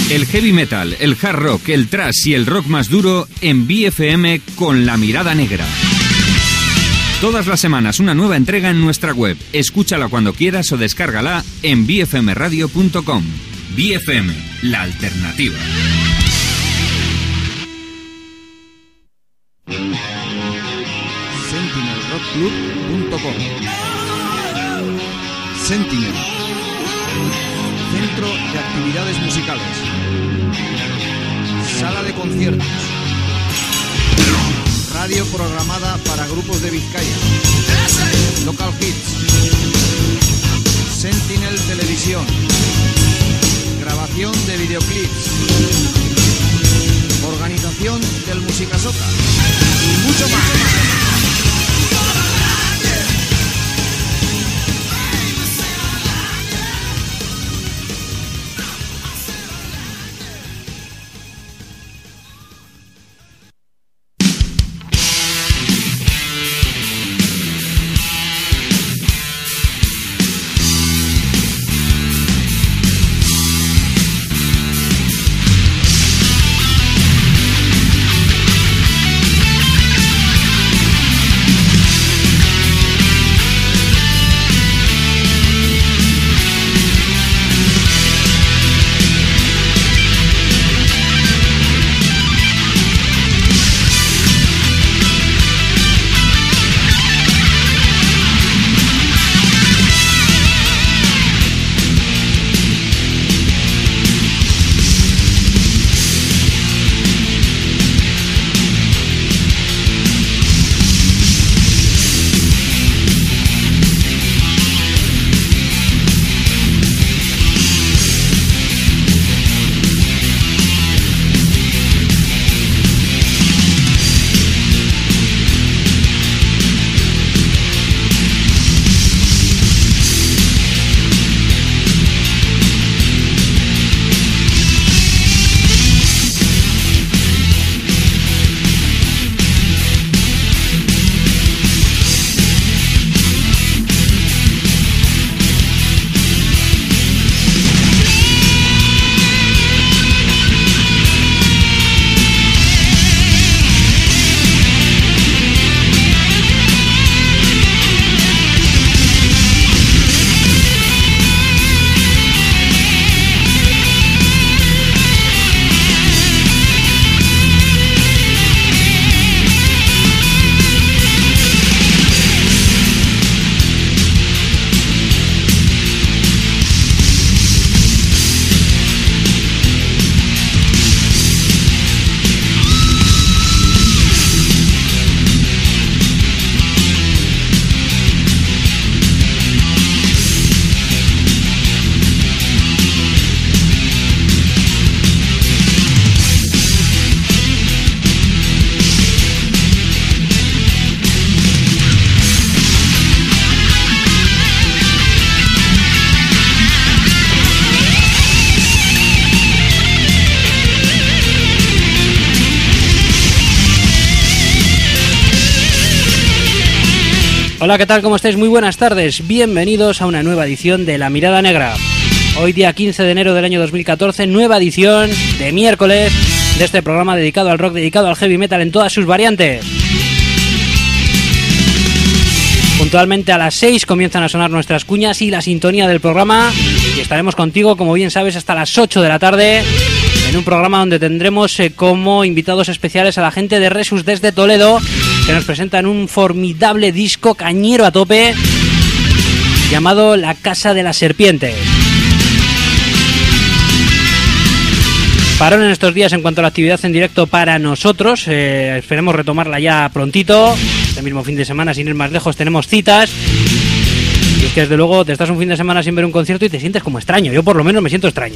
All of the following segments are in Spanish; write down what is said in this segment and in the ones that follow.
El heavy metal, el hard rock, el thrash y el rock más duro en BFM con La Mirada Negra. Todas las semanas una nueva entrega en nuestra web. Escúchala cuando quieras o descárgala en bfmradio.com. BFM, la alternativa. SentinelRockClub.com. Sentinel, centro de actividades musicales, sala de conciertos, radio programada para grupos de Vizcaya, local hits, Sentinel Televisión, grabación de videoclips, organización del Musicasoca y mucho más. Hola, ¿qué tal? ¿Cómo estáis? Muy buenas tardes. Bienvenidos a una nueva edición de La Mirada Negra. Hoy día 15 de enero del año 2014, nueva edición de miércoles de este programa dedicado al rock, dedicado al heavy metal en todas sus variantes. Puntualmente a las 6 comienzan a sonar nuestras cuñas y la sintonía del programa y estaremos contigo, como bien sabes, hasta las 8 de la tarde en un programa donde tendremos como invitados especiales a la gente de Resus desde Toledo, que nos presentan un formidable disco cañero a tope llamado La Casa de las Serpientes. Parón en estos días en cuanto a la actividad en directo para nosotros, esperemos retomarla ya prontito. Este mismo fin de semana, sin ir más lejos, tenemos citas. Y es que desde luego te estás un fin de semana sin ver un concierto y te sientes como extraño. Yo por lo menos me siento extraño.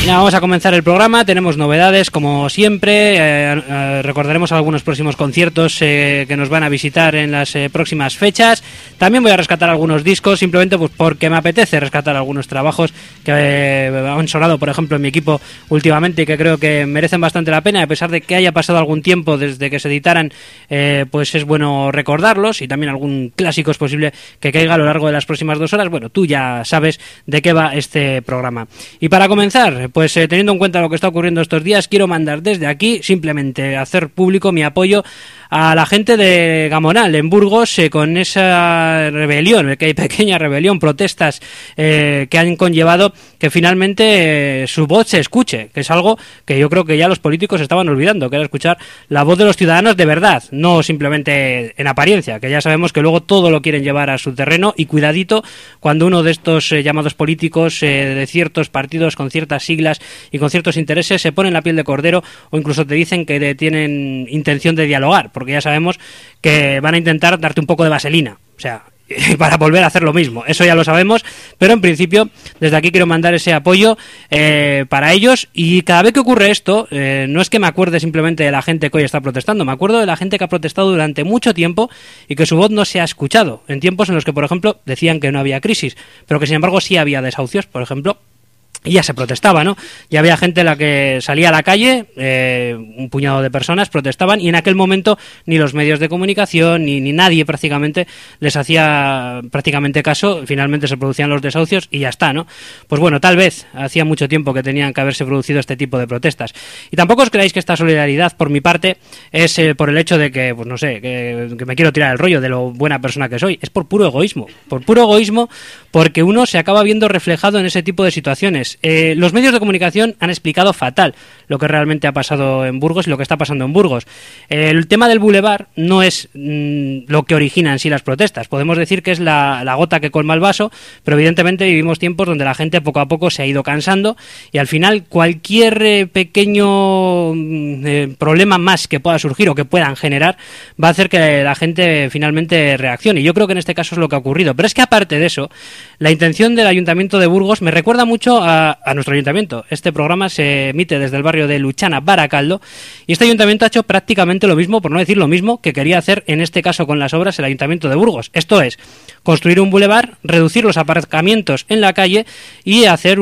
Ya vamos a comenzar el programa, tenemos novedades como siempre, recordaremos algunos próximos conciertos que nos van a visitar en las próximas fechas. También voy a rescatar algunos discos, simplemente pues porque me apetece rescatar algunos trabajos que han sonado, por ejemplo, en mi equipo últimamente y que creo que merecen bastante la pena, a pesar de que haya pasado algún tiempo desde que se editaran, pues es bueno recordarlos, y también algún clásico es posible que caiga a lo largo de las próximas 2 horas. Bueno, tú ya sabes de qué va este programa. Y para comenzar, pues teniendo en cuenta lo que está ocurriendo estos días, quiero mandar desde aquí simplemente hacer público mi apoyo a la gente de Gamonal, en Burgos, con esa rebelión, que hay pequeña rebelión, protestas que han conllevado que finalmente su voz se escuche, que es algo que yo creo que ya los políticos estaban olvidando, que era escuchar la voz de los ciudadanos de verdad, no simplemente en apariencia, que ya sabemos que luego todo lo quieren llevar a su terreno, y cuidadito cuando uno de estos llamados políticos de ciertos partidos con ciertas siglas y con ciertos intereses se pone en la piel de cordero, o incluso te dicen que tienen intención de dialogar, porque ya sabemos que van a intentar darte un poco de vaselina, o sea, para volver a hacer lo mismo, eso ya lo sabemos, pero en principio desde aquí quiero mandar ese apoyo para ellos. Y cada vez que ocurre esto, no es que me acuerde simplemente de la gente que hoy está protestando, me acuerdo de la gente que ha protestado durante mucho tiempo y que su voz no se ha escuchado, en tiempos en los que, por ejemplo, decían que no había crisis, pero que sin embargo sí había desahucios, por ejemplo, y ya se protestaba, ¿no? Ya había gente en la que salía a la calle, un puñado de personas protestaban, y en aquel momento ni los medios de comunicación ni nadie prácticamente les hacía prácticamente caso. Finalmente se producían los desahucios y ya está, ¿no? Pues bueno, tal vez hacía mucho tiempo que tenían que haberse producido este tipo de protestas. Y tampoco os creáis que esta solidaridad por mi parte es por el hecho de que, pues no sé, que me quiero tirar el rollo de lo buena persona que soy. Es por puro egoísmo, porque uno se acaba viendo reflejado en ese tipo de situaciones. Los medios de comunicación han explicado fatal lo que realmente ha pasado en Burgos y lo que está pasando en Burgos. El tema del bulevar no es lo que origina en sí las protestas. Podemos decir que es la gota que colma el vaso, pero evidentemente vivimos tiempos donde la gente poco a poco se ha ido cansando, y al final cualquier pequeño problema más que pueda surgir o que puedan generar va a hacer que la gente finalmente reaccione. Y yo creo que en este caso es lo que ha ocurrido. Pero es que aparte de eso, la intención del Ayuntamiento de Burgos me recuerda mucho a nuestro ayuntamiento. Este programa se emite desde el barrio de Luchana, Baracaldo, y este ayuntamiento ha hecho prácticamente lo mismo, por no decir lo mismo, que quería hacer en este caso con las obras el Ayuntamiento de Burgos. Esto es, construir un bulevar, reducir los aparcamientos en la calle y hacer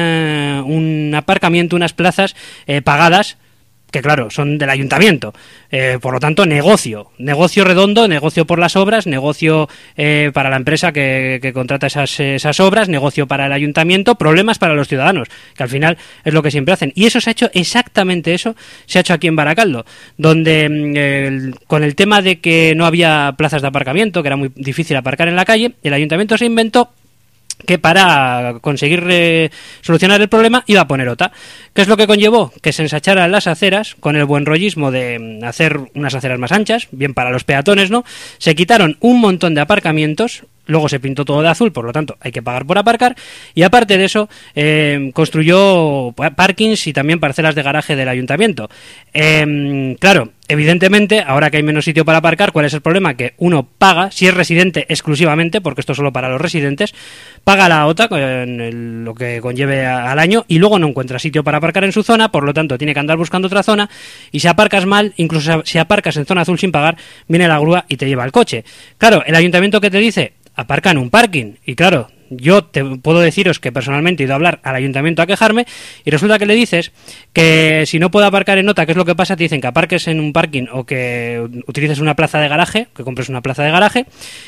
un aparcamiento, unas plazas pagadas, que claro, son del ayuntamiento, por lo tanto negocio redondo, negocio por las obras, negocio para la empresa que contrata esas obras, negocio para el ayuntamiento, problemas para los ciudadanos, que al final es lo que siempre hacen. Y eso se ha hecho, exactamente eso se ha hecho aquí en Baracaldo, donde con el tema de que no había plazas de aparcamiento, que era muy difícil aparcar en la calle, el ayuntamiento se inventó que para conseguir solucionar el problema iba a poner OTA. ¿Qué es lo que conllevó? Que se ensacharan las aceras con el buen rollismo de hacer unas aceras más anchas, bien para los peatones, ¿no? Se quitaron un montón de aparcamientos, luego se pintó todo de azul, por lo tanto hay que pagar por aparcar, y aparte de eso construyó parkings y también parcelas de garaje del ayuntamiento. Claro, evidentemente, ahora que hay menos sitio para aparcar, ¿cuál es el problema? Que uno paga, si es residente exclusivamente, porque esto es solo para los residentes, paga la OTA, lo que conlleve al año, y luego no encuentra sitio para aparcar en su zona, por lo tanto tiene que andar buscando otra zona, y si aparcas mal, incluso si aparcas en zona azul sin pagar, viene la grúa y te lleva el coche. Claro, el ayuntamiento, ¿qué te dice? Aparca en un parking, y claro, yo te puedo deciros que personalmente he ido a hablar al ayuntamiento a quejarme, y resulta que le dices que si no puedo aparcar en OTA, ¿qué es lo que pasa? Te dicen que aparques en un parking o que utilices una plaza de garaje, que compres una plaza de garaje,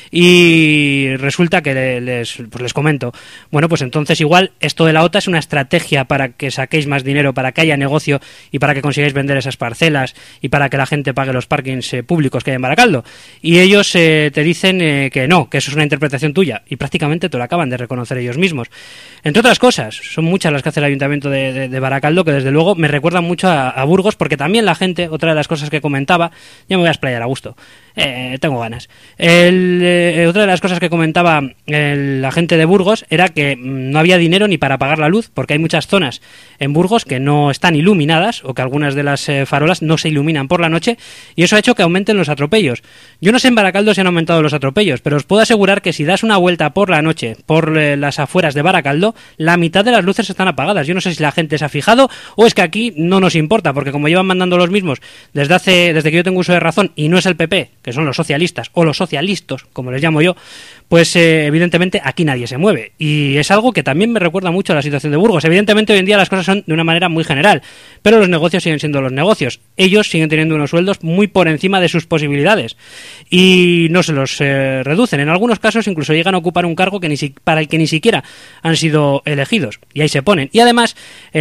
y resulta que les comento, bueno, pues entonces igual esto de la OTA es una estrategia para que saquéis más dinero, para que haya negocio y para que consigáis vender esas parcelas y para que la gente pague los parkings públicos que hay en Baracaldo. Y ellos te dicen que no, que eso es una interpretación tuya, y prácticamente te lo acaban de reconocer ellos mismos. Entre otras cosas, son muchas las que hace el ayuntamiento de Baracaldo, que desde luego me recuerdan mucho a Burgos, porque también la gente, otra de las cosas que comentaba, ya me voy a explayar a gusto, tengo ganas. Otra de las cosas que comentaba la gente de Burgos era que no había dinero ni para pagar la luz, porque hay muchas zonas en Burgos que no están iluminadas o que algunas de las farolas no se iluminan por la noche, y eso ha hecho que aumenten los atropellos. Yo no sé en Baracaldo si han aumentado los atropellos, pero os puedo asegurar que si das una vuelta por la noche por las afueras de Baracaldo, la mitad de las luces están apagadas. Yo no sé si la gente se ha fijado o es que aquí no nos importa, porque como llevan mandando los mismos desde que yo tengo uso de razón, y no es el PP, que son los socialistas o los socialistas, como les llamo yo, pues evidentemente aquí nadie se mueve. Y es algo que también me recuerda mucho a la situación de Burgos. Evidentemente hoy en día las cosas son de una manera muy general, pero los negocios siguen siendo los negocios. Ellos siguen teniendo unos sueldos muy por encima de sus posibilidades y no se los reducen. En algunos casos incluso llegan a ocupar un cargo para el que ni siquiera han sido elegidos, y ahí se ponen. Y además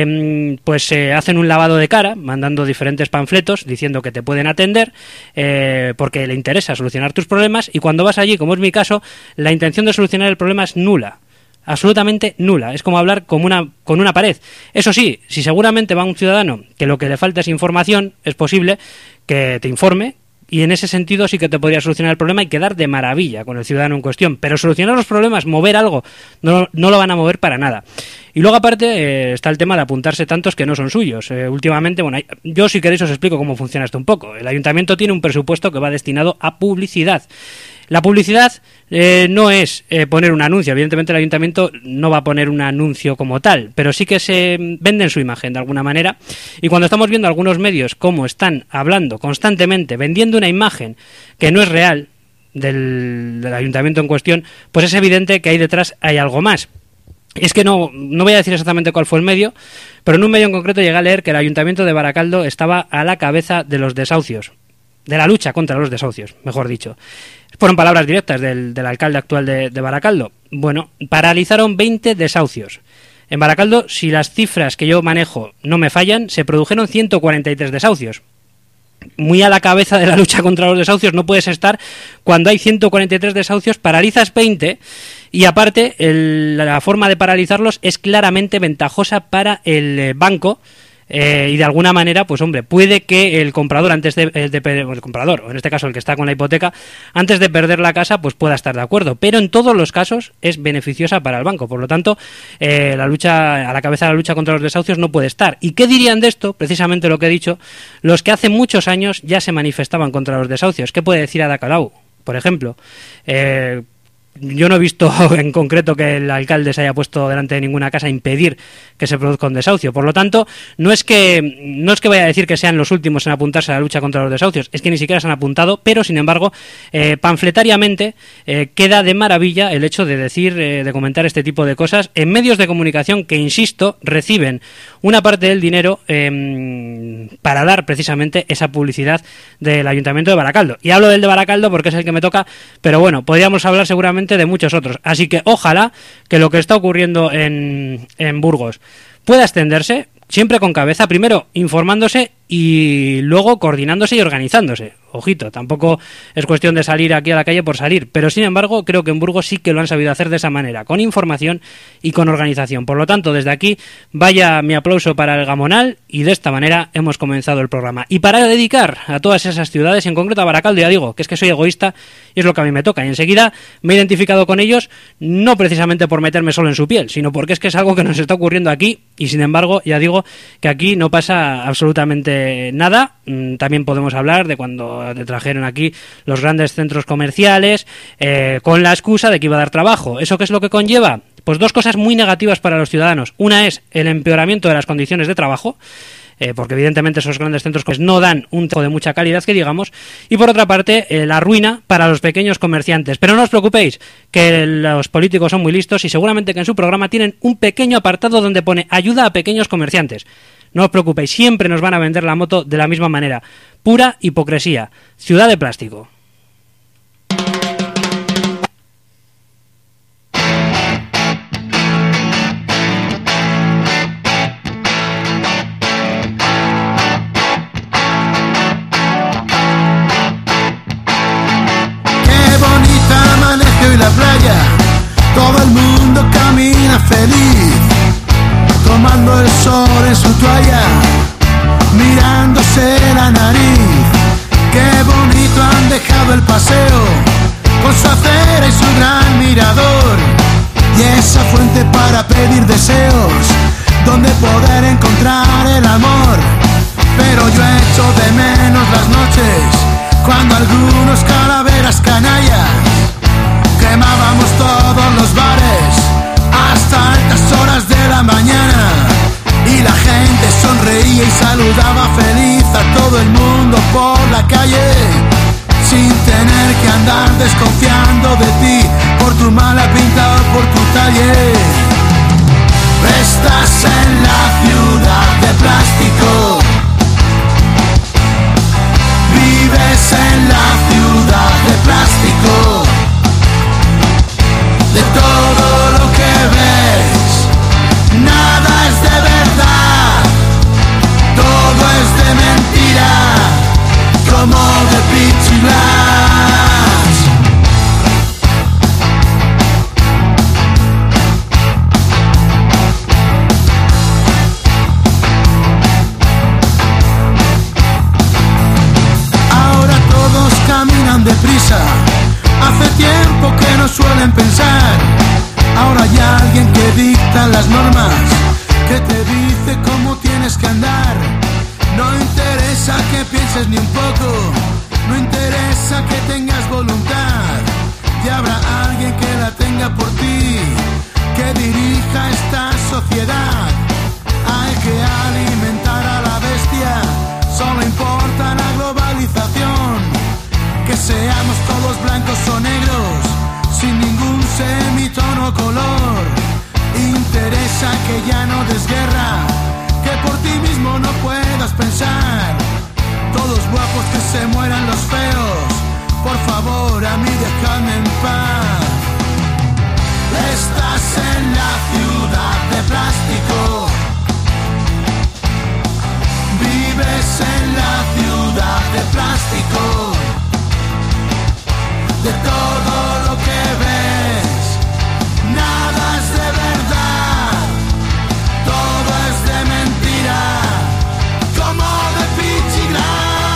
hacen un lavado de cara mandando diferentes panfletos diciendo que te pueden atender porque le interesa solucionar tus problemas, y cuando vas allí, como es mi caso, la intención de solucionar el problema es nula, absolutamente nula. Es como hablar con una pared. Eso sí, si seguramente va un ciudadano que lo que le falta es información, es posible que te informe, y en ese sentido sí que te podría solucionar el problema y quedar de maravilla con el ciudadano en cuestión. Pero solucionar los problemas, mover algo, no lo van a mover para nada. Y luego aparte está el tema de apuntarse tantos que no son suyos. Últimamente, yo si queréis os explico cómo funciona esto un poco. El ayuntamiento tiene un presupuesto que va destinado a publicidad. La publicidad no es poner un anuncio. Evidentemente el ayuntamiento no va a poner un anuncio como tal, pero sí que se venden su imagen de alguna manera. Y cuando estamos viendo algunos medios cómo están hablando constantemente, vendiendo una imagen que no es real del ayuntamiento en cuestión, pues es evidente que ahí detrás hay algo más. Es que no voy a decir exactamente cuál fue el medio, pero en un medio en concreto llegué a leer que el ayuntamiento de Baracaldo estaba a la cabeza de los desahucios, de la lucha contra los desahucios, mejor dicho. Fueron palabras directas del alcalde actual de Baracaldo. Bueno, paralizaron 20 desahucios. En Baracaldo, si las cifras que yo manejo no me fallan, se produjeron 143 desahucios. Muy a la cabeza de la lucha contra los desahucios no puedes estar cuando hay 143 desahucios, paralizas 20, y aparte la forma de paralizarlos es claramente ventajosa para el banco. Y de alguna manera, pues hombre, puede que el comprador, el comprador, o en este caso el que está con la hipoteca, antes de perder la casa, pues pueda estar de acuerdo. Pero en todos los casos es beneficiosa para el banco. Por lo tanto, la lucha a la cabeza de la lucha contra los desahucios no puede estar. ¿Y qué dirían de esto? Precisamente lo que he dicho, los que hace muchos años ya se manifestaban contra los desahucios. ¿Qué puede decir Ada Colau, por ejemplo? Yo no he visto en concreto que el alcalde se haya puesto delante de ninguna casa a impedir que se produzca un desahucio. Por lo tanto, no es que vaya a decir que sean los últimos en apuntarse a la lucha contra los desahucios, es que ni siquiera se han apuntado, pero sin embargo, panfletariamente queda de maravilla el hecho de decir, de comentar este tipo de cosas en medios de comunicación que, insisto, reciben una parte del dinero para dar precisamente esa publicidad del Ayuntamiento de Baracaldo. Y hablo del de Baracaldo porque es el que me toca, pero bueno, podríamos hablar seguramente de muchos otros. Así que ojalá que lo que está ocurriendo en Burgos pueda extenderse, siempre con cabeza, primero informándose y luego coordinándose y organizándose. Ojito, tampoco es cuestión de salir aquí a la calle por salir, pero sin embargo creo que en Burgos sí que lo han sabido hacer de esa manera, con información y con organización. Por lo tanto, desde aquí vaya mi aplauso para el Gamonal, y de esta manera hemos comenzado el programa. Y para dedicar a todas esas ciudades, en concreto a Baracaldo, ya digo, que es que soy egoísta y es lo que a mí me toca, y enseguida me he identificado con ellos, no precisamente por meterme solo en su piel, sino porque es que es algo que nos está ocurriendo aquí, y sin embargo ya digo que aquí no pasa absolutamente nada. También podemos hablar de cuando te trajeron aquí los grandes centros comerciales con la excusa de que iba a dar trabajo. ¿Eso qué es lo que conlleva? Pues dos cosas muy negativas para los ciudadanos. Una es el empeoramiento de las condiciones de trabajo, porque evidentemente esos grandes centros comerciales no dan un trabajo de mucha calidad, que digamos, y por otra parte la ruina para los pequeños comerciantes. Pero no os preocupéis, que los políticos son muy listos y seguramente que en su programa tienen un pequeño apartado donde pone ayuda a pequeños comerciantes. No os preocupéis, siempre nos van a vender la moto de la misma manera. Pura hipocresía. Ciudad de plástico. Qué bonita amanece hoy la playa. Todo el mundo camina feliz, tomando el sol en su toalla, mirándose la nariz. Qué bonito han dejado deseos donde poder encontrar el amor. Pero yo echo de menos las noches cuando algunos calaveras canallas quemábamos todos los bares hasta altas horas de la mañana, y la gente sonreía y saludaba feliz a todo el mundo por la calle, sin tener que andar desconfiando de ti por tu mala pinta o por tu talle. Estás en la ciudad de plástico, vives en la ciudad de plástico. De todo lo que ves, nada es de verdad, todo es de mentira, como de pichilas. Ahora todos caminan deprisa, hace tiempo que no suelen pensar. Ahora hay alguien que dicta las normas, que te dice cómo tienes que andar. No interesa que pienses ni un poco, no interesa que tengas voluntad. Ya habrá alguien que la tenga por ti, que dirija esta sociedad. Hay que alimentar a la bestia, solo importa la globalización. Que seamos todos blancos o negros, sin ningún semitono o color. Interesa que ya no des guerra, que por ti mismo no puedas pensar. Todos guapos, que se mueran los feos, por favor a mí déjame en paz. Estás en la ciudad de plástico, vives en la ciudad de plástico. De todo lo que ves, nada es de verdad, todo es de mentira, como de pichiglas.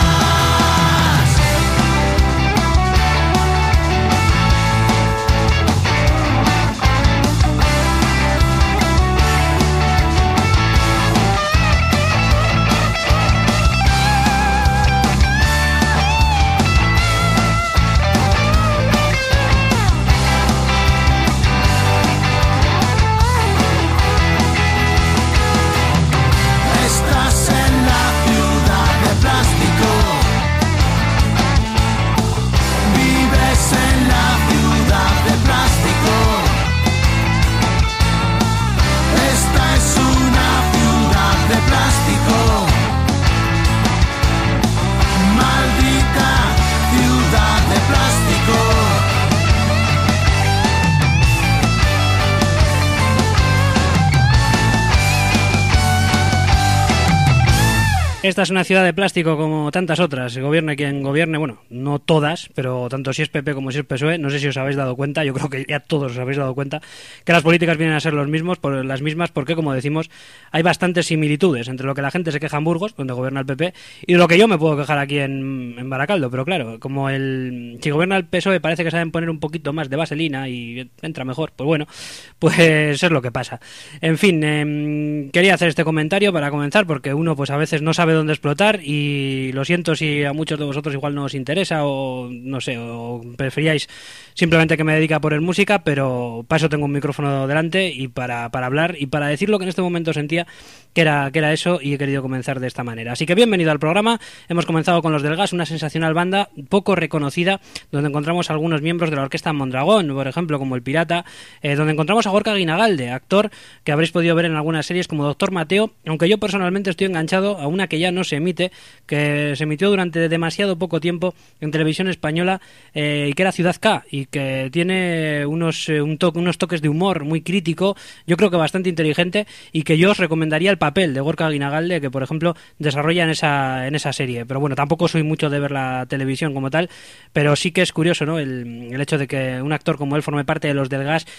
Esta es una ciudad de plástico como tantas otras, gobierne quien gobierne, bueno, no todas, pero tanto si es PP como si es PSOE, no sé si os habéis dado cuenta, yo creo que ya todos os habéis dado cuenta, que las políticas vienen a ser las mismas, porque como decimos, hay bastantes similitudes entre lo que la gente se queja en Burgos, donde gobierna el PP, y lo que yo me puedo quejar aquí en Baracaldo, pero claro, como si gobierna el PSOE parece que saben poner un poquito más de vaselina y entra mejor, pues bueno, pues es lo que pasa. En fin, quería hacer este comentario para comenzar, porque uno pues a veces no sabe dónde explotar, y lo siento si a muchos de vosotros igual no os interesa, o no sé, o preferíais simplemente que me dedique a poner música, pero para eso tengo un micrófono delante y para hablar y para decir lo que en este momento sentía que era eso, y he querido comenzar de esta manera. Así que bienvenido al programa. Hemos comenzado con Los del Gas, una sensacional banda poco reconocida, donde encontramos a algunos miembros de la orquesta Mondragón, por ejemplo, como El Pirata, donde encontramos a Gorka Guinagalde, actor que habréis podido ver en algunas series como Doctor Mateo, aunque yo personalmente estoy enganchado a una que ya no se emite, que se emitió durante demasiado poco tiempo en televisión española, y que era Ciudad K, y que tiene unos toques de humor muy crítico, yo creo que bastante inteligente, y que yo os recomendaría el papel de Gorka Guinagalde, que por ejemplo desarrolla en esa serie. Pero bueno, tampoco soy mucho de ver la televisión como tal, pero sí que es curioso, ¿no?, el hecho de que un actor como él forme parte de Los del Gas,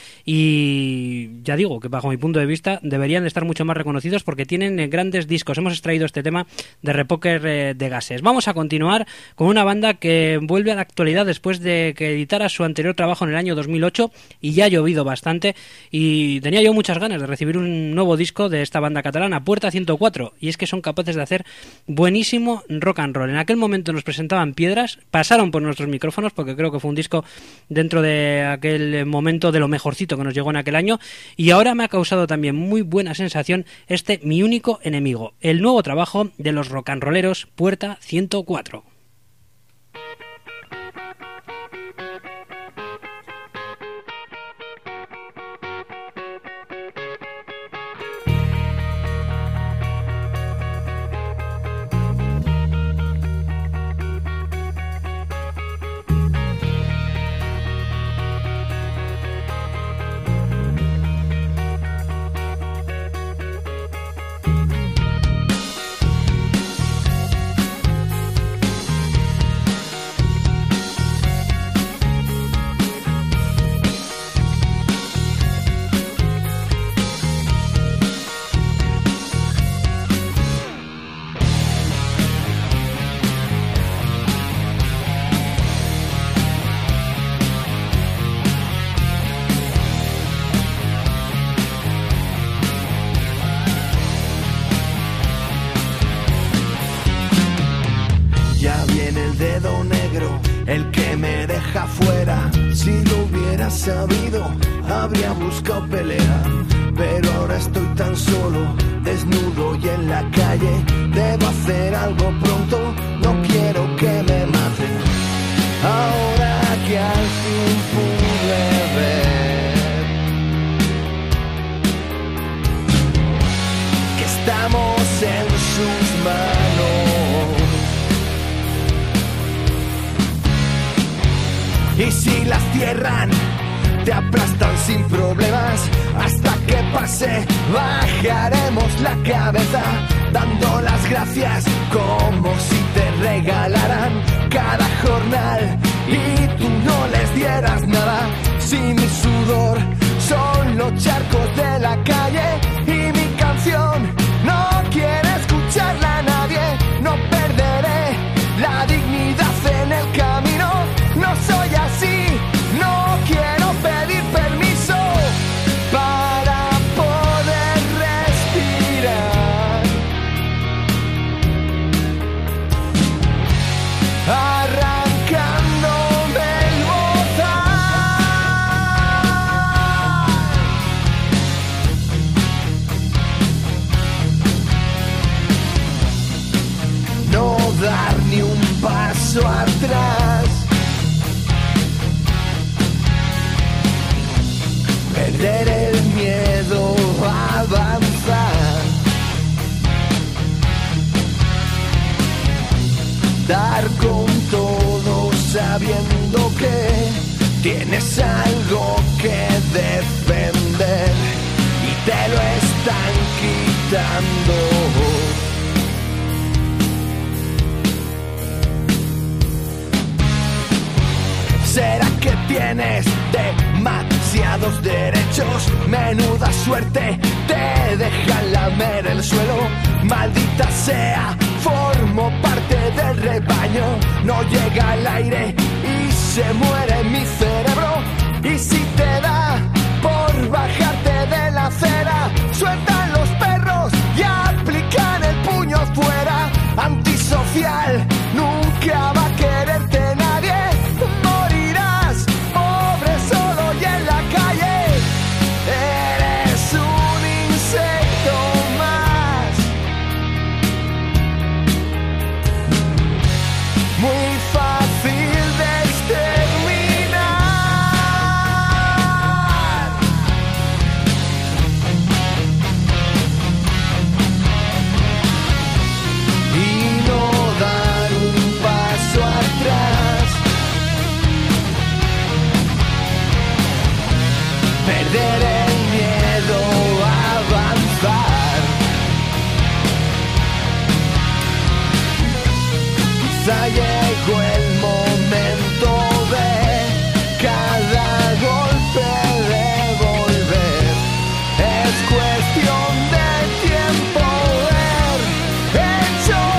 y ya digo que bajo mi punto de vista deberían de estar mucho más reconocidos, porque tienen grandes discos. Hemos extraído este tema de Repoker de Gases. Vamos a continuar con una banda que vuelve a la actualidad después de que editara su anterior trabajo en el año 2008 y ya ha llovido bastante, y tenía yo muchas ganas de recibir un nuevo disco de esta banda catalana, Puerta 104, y es que son capaces de hacer buenísimo rock and roll. En aquel momento nos presentaban Piedras, pasaron por nuestros micrófonos porque creo que fue un disco dentro de aquel momento de lo mejorcito que nos llegó en aquel año, y ahora me ha causado también muy buena sensación este Mi Único Enemigo, el nuevo trabajo de los rock and rolleros Puerta 104. El que me deja fuera, si lo hubiera sabido, habría buscado pelea. Pero ahora estoy tan solo, desnudo y en la calle. Debo hacer algo pronto, no quiero que me maten. Ahora que al fin pude ver que estamos en sus manos. Y si las cierran, te aplastan sin problemas. Hasta que pase, bajaremos la cabeza, dando las gracias como si te regalaran cada jornal y tú no les dieras nada. Si mi sudor son los charcos de la calle y mi canción no quiere escucharla a nadie, no perderé la dignidad en el camino. No soy así, no quiero pedir permiso para poder respirar. Arrancándome el bozal. No dar ni un paso atrás. Perder el miedo a avanzar. Dar con todo sabiendo que tienes algo que defender y te lo están quitando. ¿Será que tienes demasiados derechos? Menuda suerte, te dejan lamer el suelo. Maldita sea, formo parte del rebaño. No llega el aire y se muere mi cerebro. Y si te da por bajarte de la acera, sueltan los perros y aplican el puño fuera. Antisocial, nunca va a quererte nadie. Morirás pobre, solo y en la calle. Eres un insecto más. Muy fácil de exterminar. Y no dar un paso atrás. Perder el miedo a avanzar. Quizá llegó el momento de cada golpe devolver. Es cuestión de tiempo, ver hecho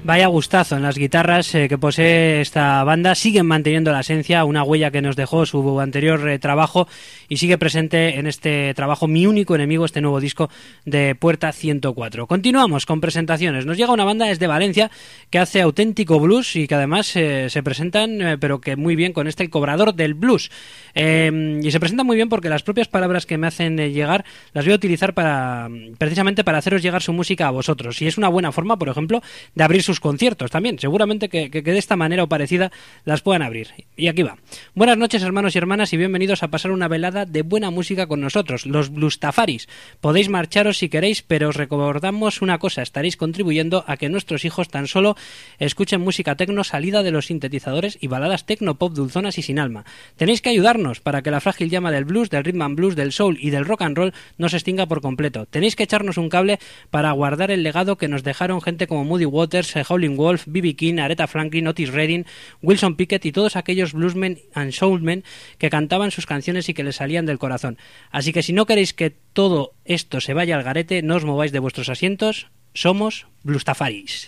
Vaya gustazo en las guitarras que posee esta banda. Siguen manteniendo la esencia, una huella que nos dejó su anterior trabajo y sigue presente en este trabajo Mi único enemigo, este nuevo disco de Puerta 104. Continuamos con presentaciones. Nos llega una banda desde Valencia que hace auténtico blues y que además se presentan, pero que muy bien, con este El Cobrador del Blues. Y se presentan muy bien porque las propias palabras que me hacen llegar las voy a utilizar precisamente para haceros llegar su música a vosotros. Y es una buena forma, por ejemplo, de abrir sus conciertos también. Seguramente que de esta manera o parecida las puedan abrir. Y aquí va. Buenas noches, hermanos y hermanas, y bienvenidos a pasar una velada de buena música con nosotros, los Bluestafaris. Podéis marcharos si queréis, pero os recordamos una cosa: estaréis contribuyendo a que nuestros hijos tan solo escuchen música tecno salida de los sintetizadores y baladas tecno pop dulzonas y sin alma. Tenéis que ayudarnos para que la frágil llama del blues, del rhythm and blues, del soul y del rock and roll no se extinga por completo. Tenéis que echarnos un cable para guardar el legado que nos dejaron gente como Muddy Waters, Howlin' Wolf, B.B. King, Aretha Franklin, Otis Redding, Wilson Pickett y todos aquellos bluesmen and soulmen que cantaban sus canciones y que les salían del corazón. Así que si no queréis que todo esto se vaya al garete, no os mováis de vuestros asientos. Somos Bluestafaris.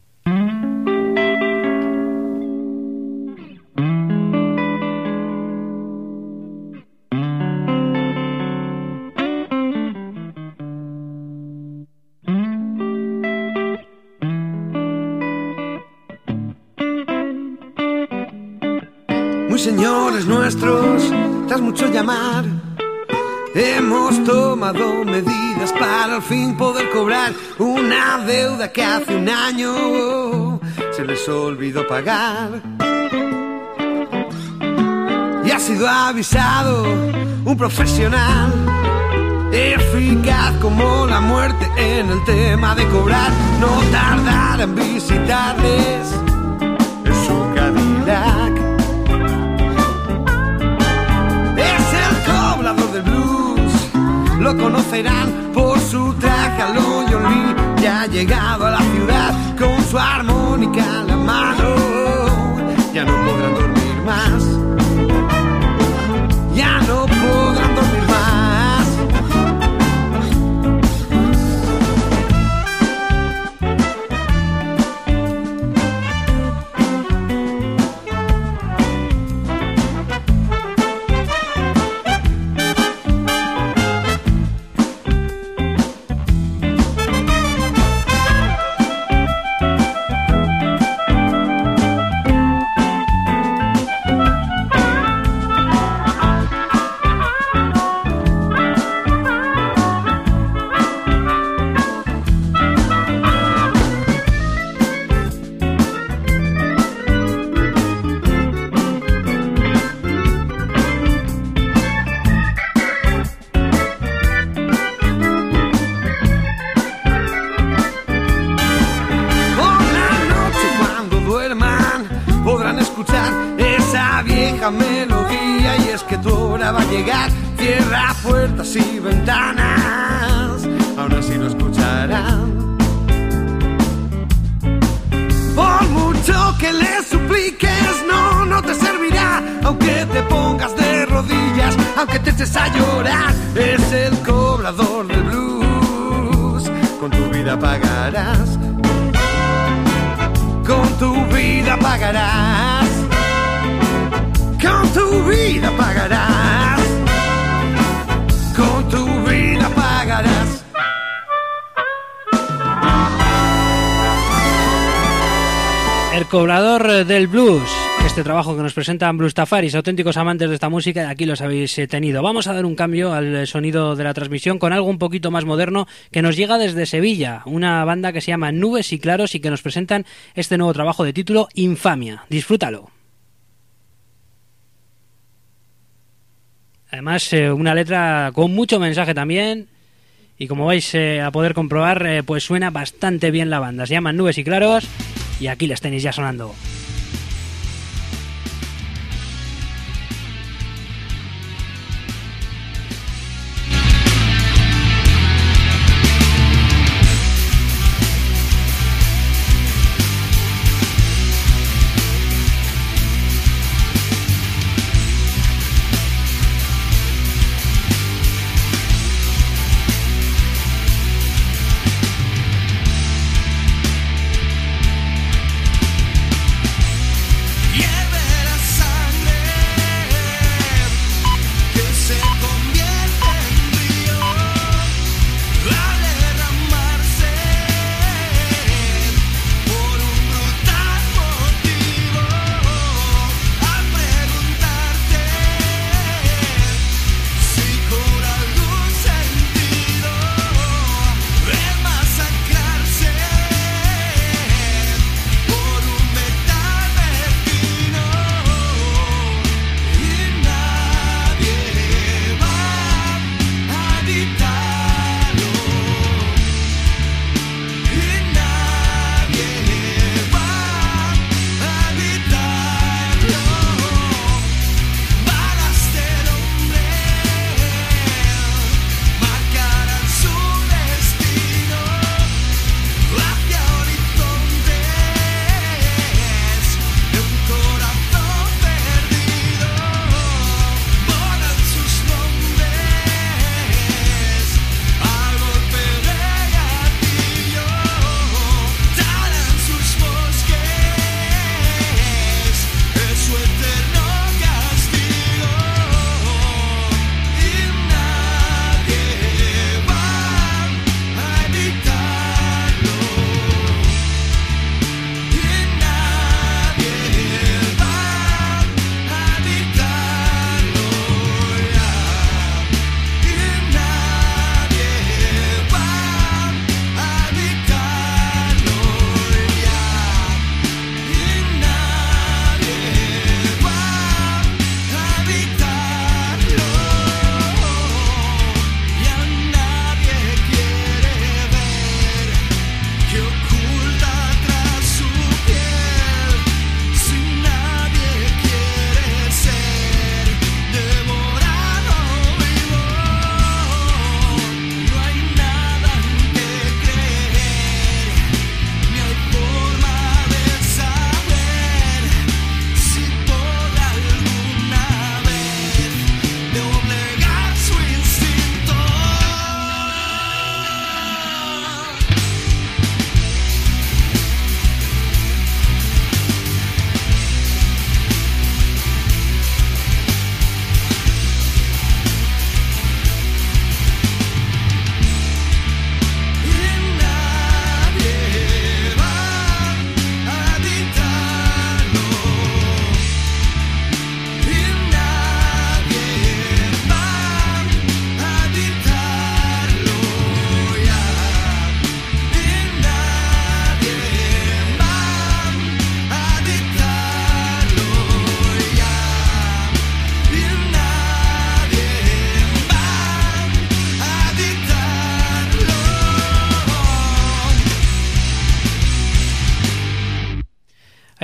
Muy señores nuestros, tras mucho llamar, hemos tomado medidas para al fin poder cobrar una deuda que hace un año se les olvidó pagar. Y ha sido avisado un profesional eficaz como la muerte en el tema de cobrar. No tardará en visitarles en su Cadillac. Del blues, lo conocerán por su traje a lo John Lee. Ya ha llegado a la ciudad con su armónica en la mano. Ya no podrán dormir más. Ya no podrán dormir más. Melodía, y es que tu hora va a llegar. Cierra puertas y ventanas, aún así lo escucharán. Por mucho que le supliques, no te servirá. Aunque te pongas de rodillas, aunque te eches a llorar, es el cobrador del blues. Con tu vida pagarás. Con tu vida pagarás. Con tu vida pagarás. Con tu vida pagarás. El Cobrador del Blues. Este trabajo que nos presentan Bluestafaris, auténticos amantes de esta música, y aquí los habéis tenido. Vamos a dar un cambio al sonido de la transmisión con algo un poquito más moderno que nos llega desde Sevilla, una banda que se llama Nubes y Claros y que nos presentan este nuevo trabajo de título Infamia. Disfrútalo. Además, una letra con mucho mensaje también, y como vais a poder comprobar, pues suena bastante bien la banda. Se llaman Nubes y Claros y aquí les tenéis ya sonando.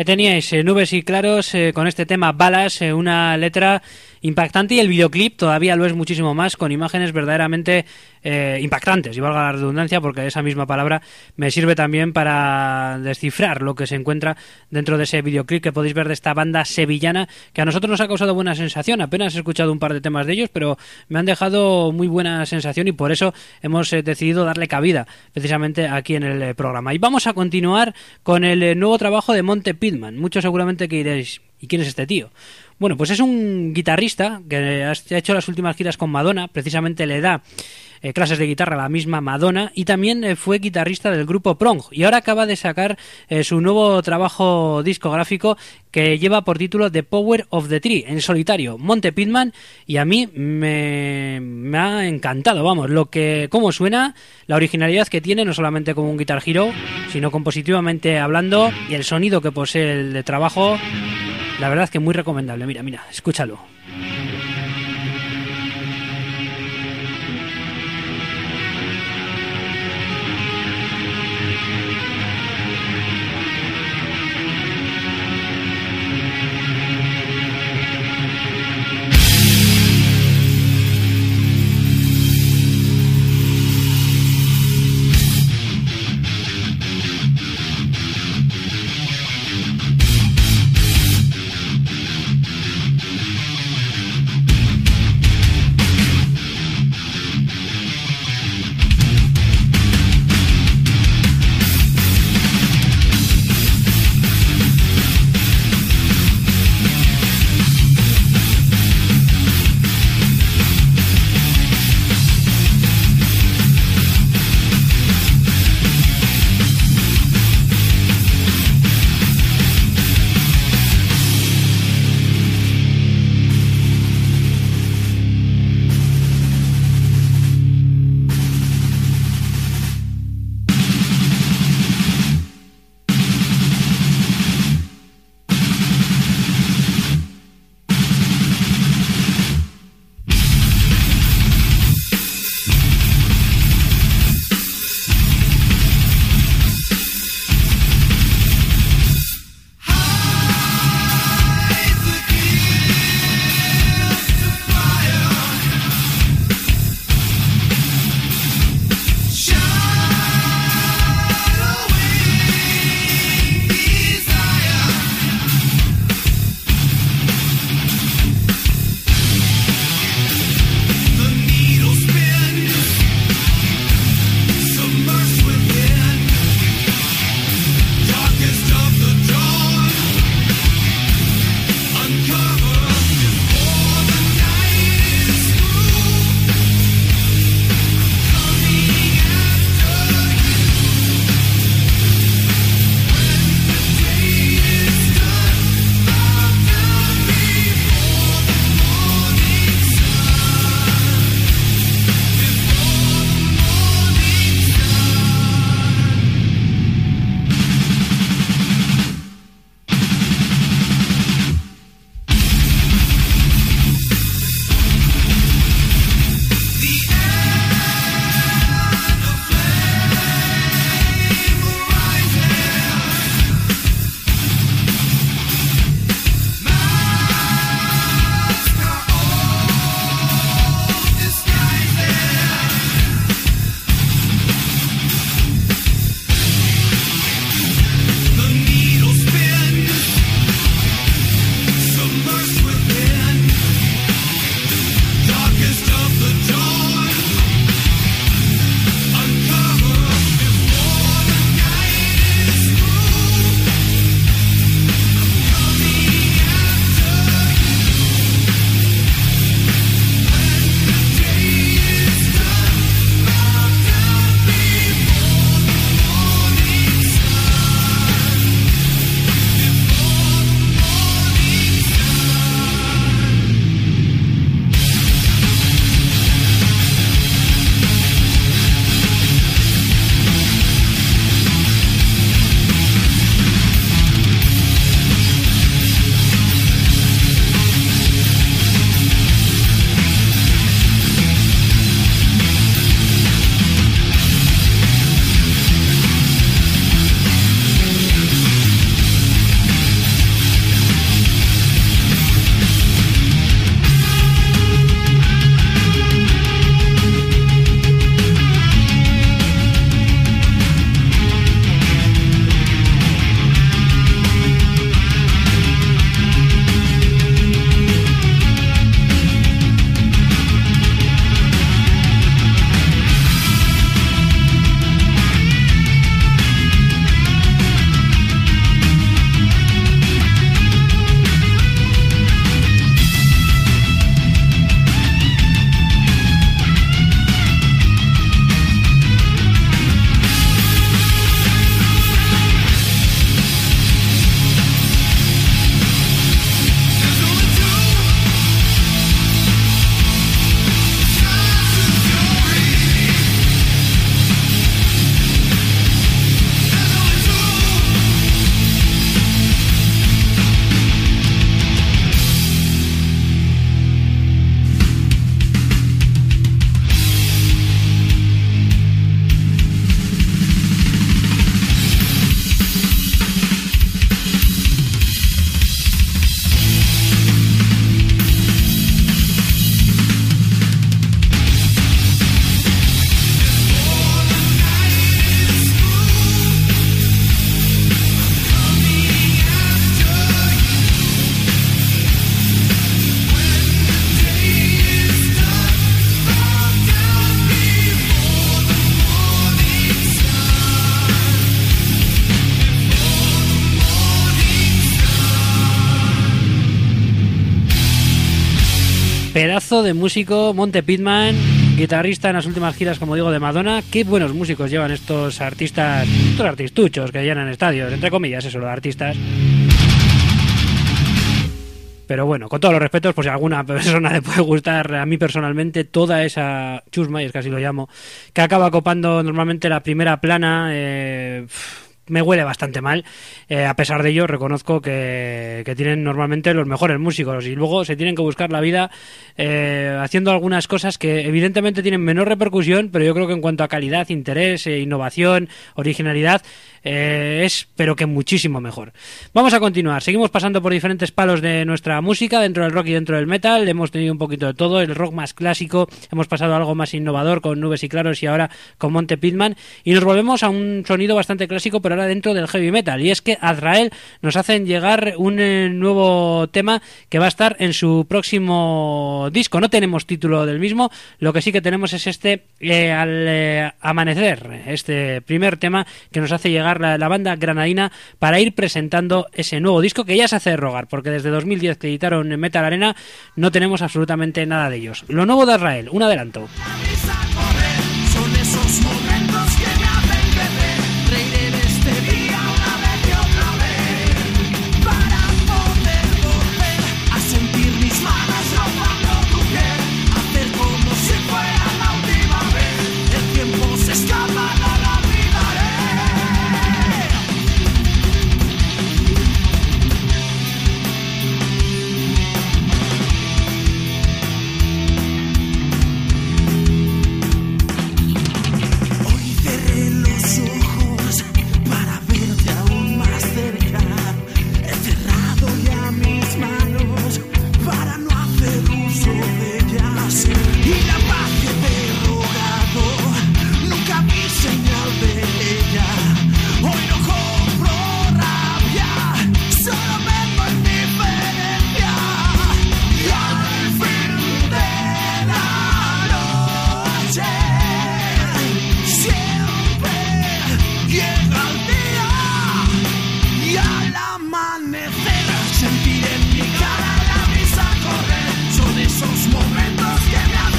Ahí teníais Nubes y Claros con este tema Balas, una letra impactante, y el videoclip todavía lo es muchísimo más, con imágenes verdaderamente impactantes, y valga la redundancia porque esa misma palabra me sirve también para descifrar lo que se encuentra dentro de ese videoclip que podéis ver de esta banda sevillana, que a nosotros nos ha causado buena sensación. Apenas he escuchado un par de temas de ellos, pero me han dejado muy buena sensación, y por eso hemos decidido darle cabida precisamente aquí en el programa. Y vamos a continuar con el nuevo trabajo de Monte Pitman. Muchos seguramente que diréis, ¿y quién es este tío? Bueno, pues es un guitarrista que ha hecho las últimas giras con Madonna, precisamente le da clases de guitarra a la misma Madonna, y también fue guitarrista del grupo Prong, y ahora acaba de sacar su nuevo trabajo discográfico que lleva por título The Power of the Tree, en solitario, Monte Pitman, y a mí me ha encantado, vamos, cómo suena, la originalidad que tiene, no solamente como un Guitar Hero, sino compositivamente hablando, y el sonido que posee el de trabajo. La verdad que muy recomendable. Mira, escúchalo. Pedazo de músico, Monte Pitman, guitarrista en las últimas giras, como digo, de Madonna. Qué buenos músicos llevan estos artistuchos que llenan estadios, entre comillas, eso, los artistas. Pero bueno, con todos los respetos, por si a alguna persona le puede gustar, a mí personalmente toda esa chusma, y es que así lo llamo, que acaba copando normalmente la primera plana, me huele bastante mal. A pesar de ello, reconozco que tienen normalmente los mejores músicos y luego se tienen que buscar la vida haciendo algunas cosas que evidentemente tienen menor repercusión, pero yo creo que en cuanto a calidad, interés, innovación, originalidad, es pero que muchísimo mejor. Vamos a continuar, seguimos pasando por diferentes palos de nuestra música, dentro del rock y dentro del metal. Hemos tenido un poquito de todo, el rock más clásico, hemos pasado a algo más innovador con Nubes y Claros y ahora con Monte Pitman, y nos volvemos a un sonido bastante clásico, pero ahora dentro del heavy metal, y es que Azrael nos hacen llegar un nuevo tema que va a estar en su próximo disco. No tenemos título del mismo, lo que sí que tenemos es este Al Amanecer, este primer tema que nos hace llegar la banda granadina para ir presentando ese nuevo disco que ya se hace rogar, porque desde 2010 que editaron en Metal Arena no tenemos absolutamente nada de ellos. Lo nuevo de Azrael, un adelanto. Son esos momentos que me hacen beber, reír en este día una vez y otra vez, para poder volver a sentir mis manos rozando tu piel, hacer como si fuera la última vez. El tiempo se escapa, no lo olvidaré. Hoy cerré los ojos para verte aún más cerca. He cerrado ya mis manos para no hacer uso de ellas. Y la paz que te he rogado, nunca vi señal de ella. Hoy no compro rabia, solo vengo indiferencia. Y al fin de la noche siempre llega el día, y al amanecer sentir en mi cara la brisa correr. Son esos momentos que me hacen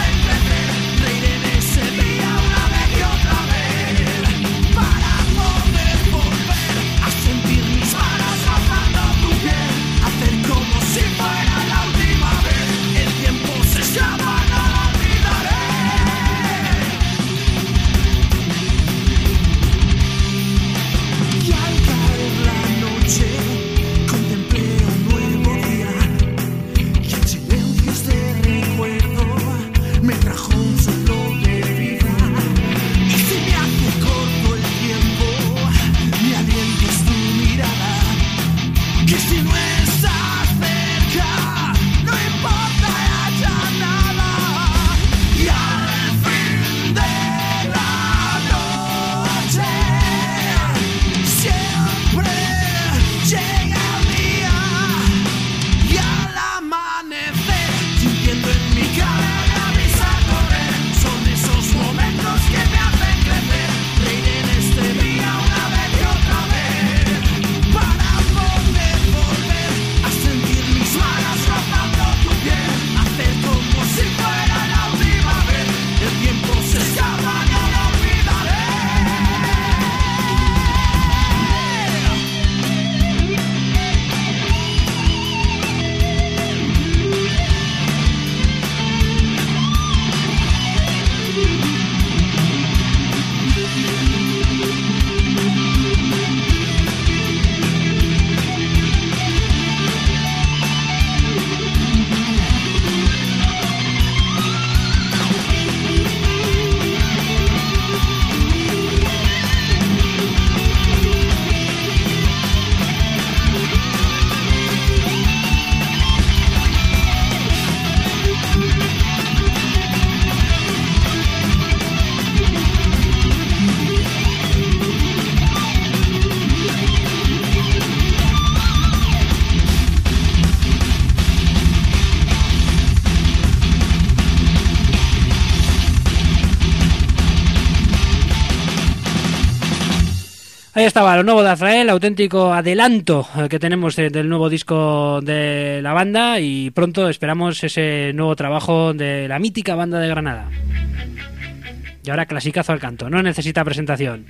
Ahí estaba lo nuevo de Azrael, auténtico adelanto que tenemos del nuevo disco de la banda, y pronto esperamos ese nuevo trabajo de la mítica banda de Granada. Y ahora clasicazo al canto, no necesita presentación.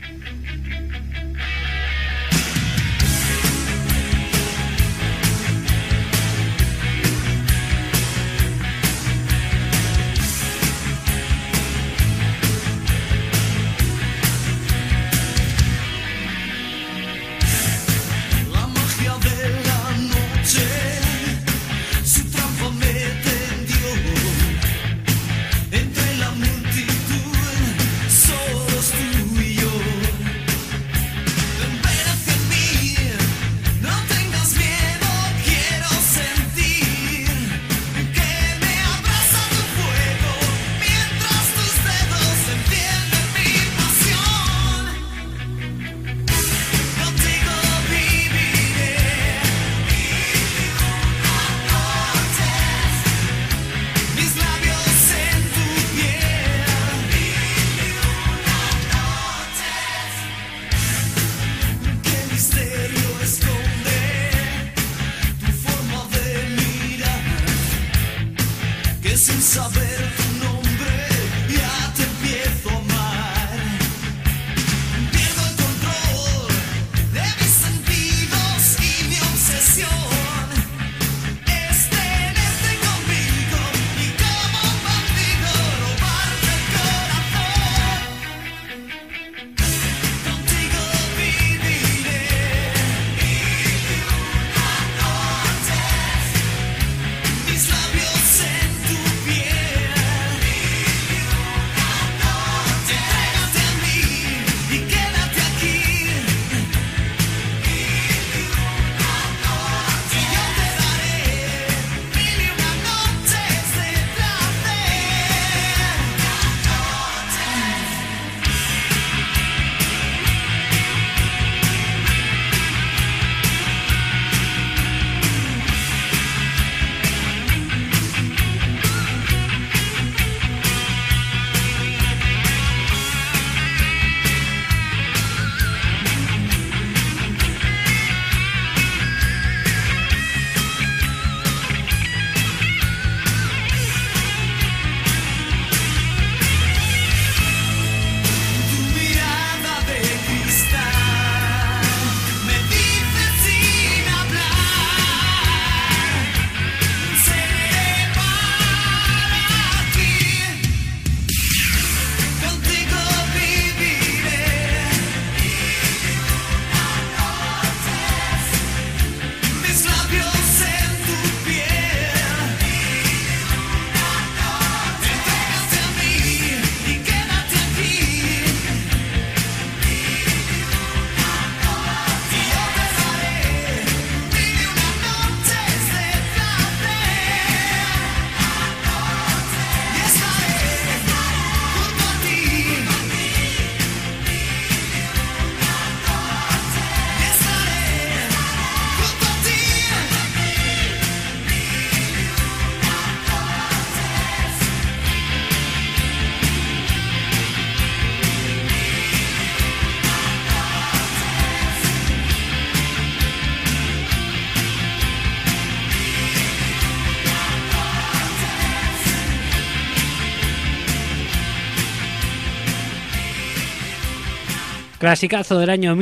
Clasicazo del año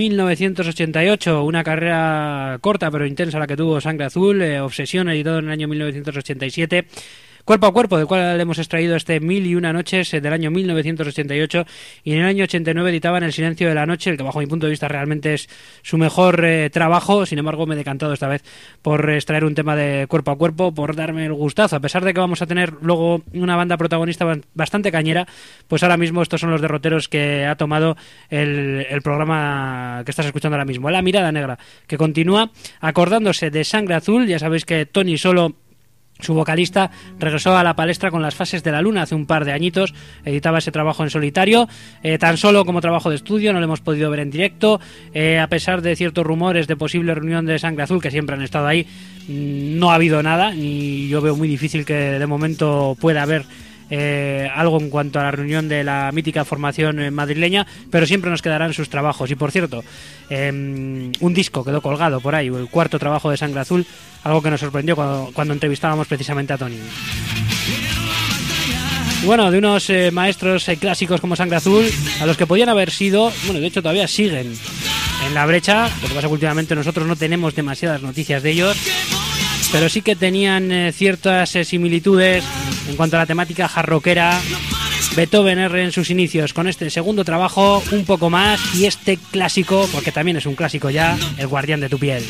1988, una carrera corta pero intensa la que tuvo Sangre Azul, Obsesión, editado en el año 1987, Cuerpo a Cuerpo, del cual hemos extraído este 1001 noches del año 1988, y en el año 89 editaban El silencio de la noche, el que bajo mi punto de vista realmente es su mejor trabajo. Sin embargo, me he decantado esta vez por extraer un tema de Cuerpo a Cuerpo, por darme el gustazo, a pesar de que vamos a tener luego una banda protagonista bastante cañera. Pues ahora mismo estos son los derroteros que ha tomado el programa que estás escuchando ahora mismo, La Mirada Negra, que continúa acordándose de Sangre Azul. Ya sabéis que Tony Solo, su vocalista, regresó a la palestra con Las fases de la luna hace un par de añitos. Editaba ese trabajo en solitario, tan solo como trabajo de estudio, no lo hemos podido ver en directo, a pesar de ciertos rumores de posible reunión de Sangre Azul que siempre han estado ahí. No ha habido nada, y yo veo muy difícil que de momento pueda haber algo en cuanto a la reunión de la mítica formación madrileña, pero siempre nos quedarán sus trabajos. Y por cierto, un disco quedó colgado por ahí, el cuarto trabajo de Sangre Azul, algo que nos sorprendió cuando entrevistábamos precisamente a Tony. Y bueno, de unos maestros clásicos como Sangre Azul, a los que podían haber sido, bueno, de hecho todavía siguen en la brecha, lo que pasa que últimamente nosotros no tenemos demasiadas noticias de ellos, pero sí que tenían ciertas similitudes en cuanto a la temática hardrockera. Beethoven R en sus inicios, con este segundo trabajo un poco más, y este clásico, porque también es un clásico ya, El guardián de tu piel.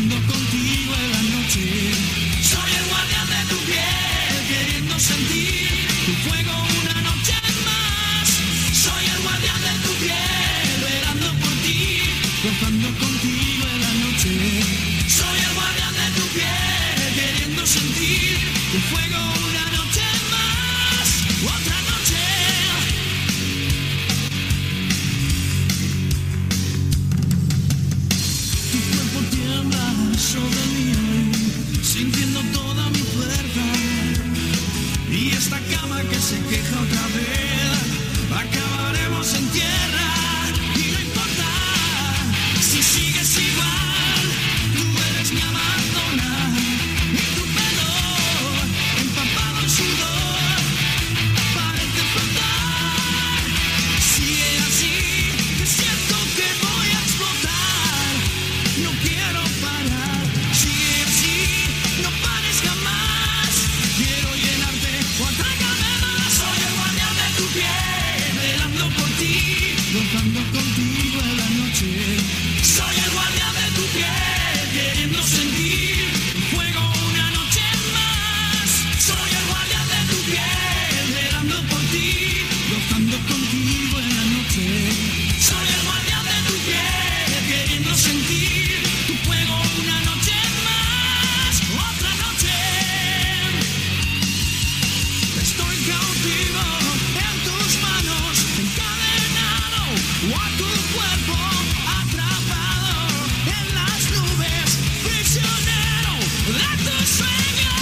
Se queja otra vez, acabaremos en tierra y no importa si sigues igual, tú eres mi Amazona y tu pelo empapado en sudor parece flotar. Sigue así, que siento que voy a explotar, no quiero parar. Sigue así, no pares jamás, quiero llenarte o atrágame. Soy el guardián de tu piel, velando por ti, gozando contigo en la noche. Soy el guardián de tu piel, queriendo sentir fuego una noche más. Soy el guardián de tu piel, velando por ti, gozando contigo en la noche. Soy el guardián de tu piel, queriendo sentir tu fuego una noche más. Otra noche. Estoy cautivo en tus manos, encadenado a tu cuerpo, atrapado en las nubes, prisionero de tus sueños.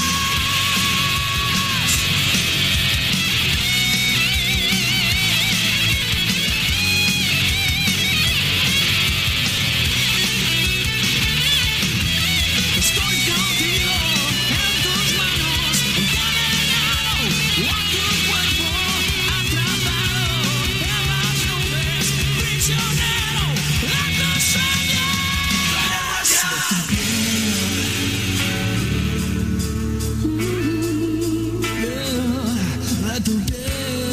Estoy cautivo en tus manos, encadenado a tu cuerpo, atrapado en las nubes, prisionero de tus sueños. De tu piel.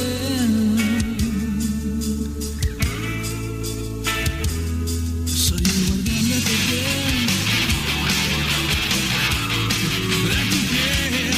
Soy el guardián de tu piel. De tu piel.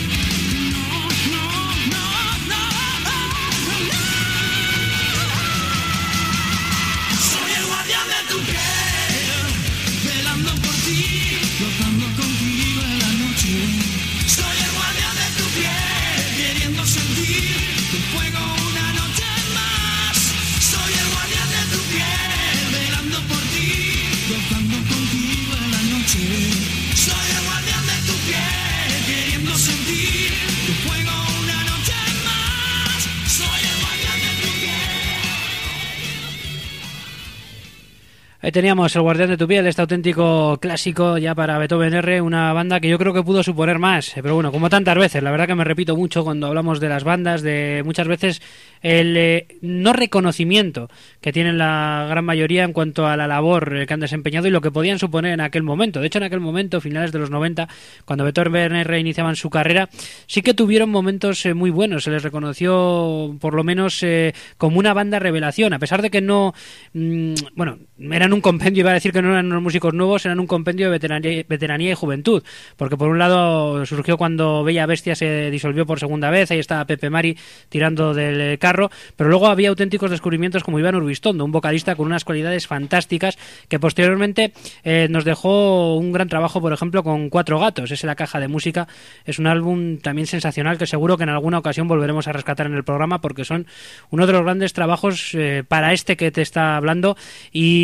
Soy el guardián de tu piel, velando por ti, gozando contigo en la noche. Soy el guardián de tu piel, queriendo sentir tu fuego una noche más. Soy el guardián de tu piel, velando por ti, gozando contigo en la noche. Soy el guardián de tu piel, queriendo sentir tu fuego una noche más. Soy el guardián de tu piel. Ahí teníamos El guardián de tu piel, este auténtico clásico ya para Beethoven R, una banda que yo creo que pudo suponer más, pero bueno, como tantas veces, la verdad que me repito mucho cuando hablamos de las bandas, de muchas veces el no reconocimiento que tienen la gran mayoría en cuanto a la labor que han desempeñado y lo que podían suponer en aquel momento. De hecho, en aquel momento, finales de los 90, cuando Beethoven R iniciaban su carrera, sí que tuvieron momentos muy buenos, se les reconoció por lo menos como una banda revelación, a pesar de que no, bueno, eran un compendio, iba a decir que no eran unos músicos nuevos, eran un compendio de veteranía y juventud, porque por un lado surgió cuando Bella Bestia se disolvió por segunda vez, ahí estaba Pepe Mari tirando del carro, pero luego había auténticos descubrimientos como Iván Urbistondo, un vocalista con unas cualidades fantásticas que posteriormente nos dejó un gran trabajo, por ejemplo, con Cuatro Gatos, es La Caja de Música, es un álbum también sensacional que seguro que en alguna ocasión volveremos a rescatar en el programa porque son uno de los grandes trabajos para este que te está hablando y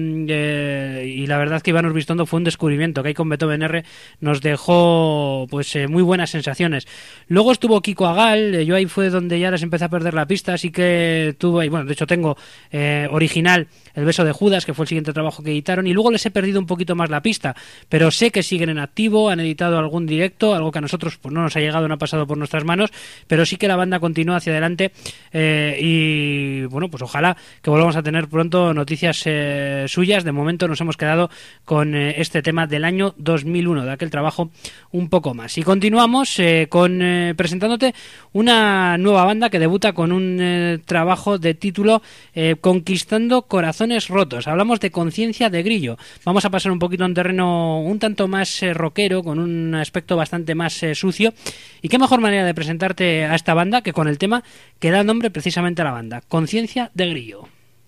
y la verdad que Iván Urbistondo fue un descubrimiento, que ahí con Beethoven R nos dejó pues muy buenas sensaciones. Luego estuvo Kiko Agal, yo ahí fue donde ya les empecé a perder la pista, así que tuve ahí, bueno, de hecho tengo original El beso de Judas, que fue el siguiente trabajo que editaron, y luego les he perdido un poquito más la pista, pero sé que siguen en activo, han editado algún directo, algo que a nosotros pues no nos ha llegado, no ha pasado por nuestras manos, pero sí que la banda continúa hacia adelante, y bueno, pues ojalá que volvamos a tener pronto noticias suyas. De momento nos hemos quedado con este tema del año 2001, de aquel trabajo un poco más. Y continuamos presentándote una nueva banda que debuta con un trabajo de título Conquistando Corazones Rotos. Hablamos de Conciencia de Grillo. Vamos a pasar un poquito a un terreno un tanto más rockero, con un aspecto bastante más sucio. Y qué mejor manera de presentarte a esta banda que con el tema que da nombre precisamente a la banda, Conciencia de Grillo.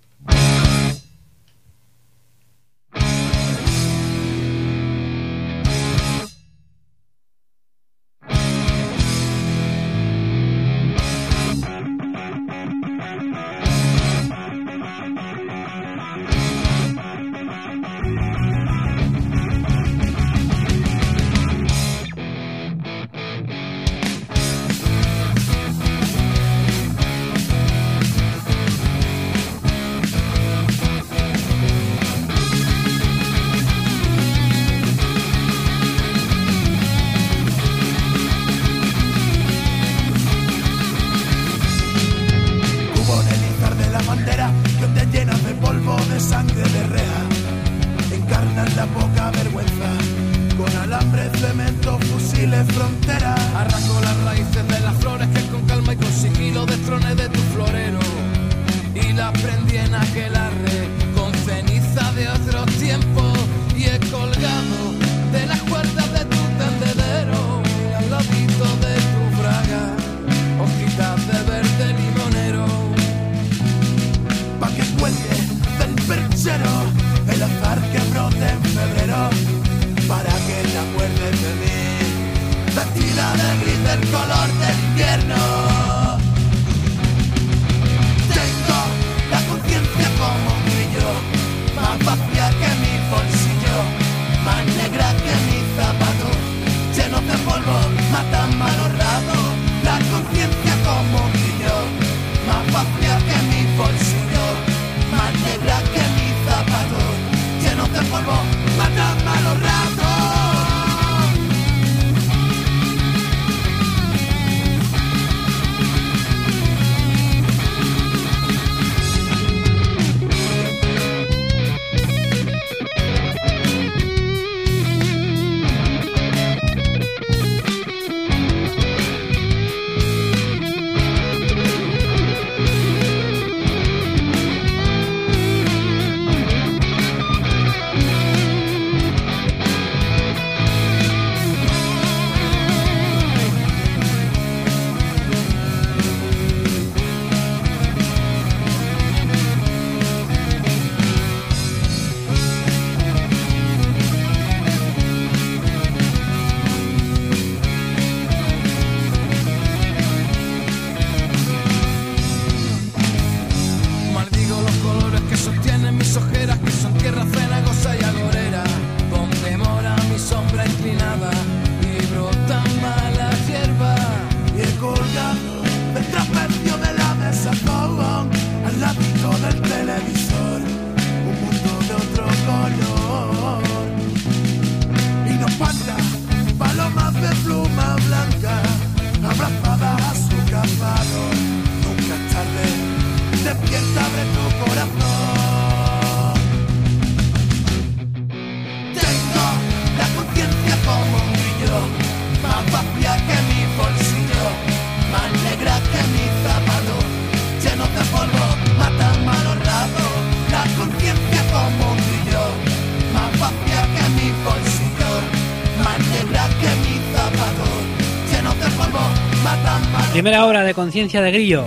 Primera obra de Conciencia de Grillo.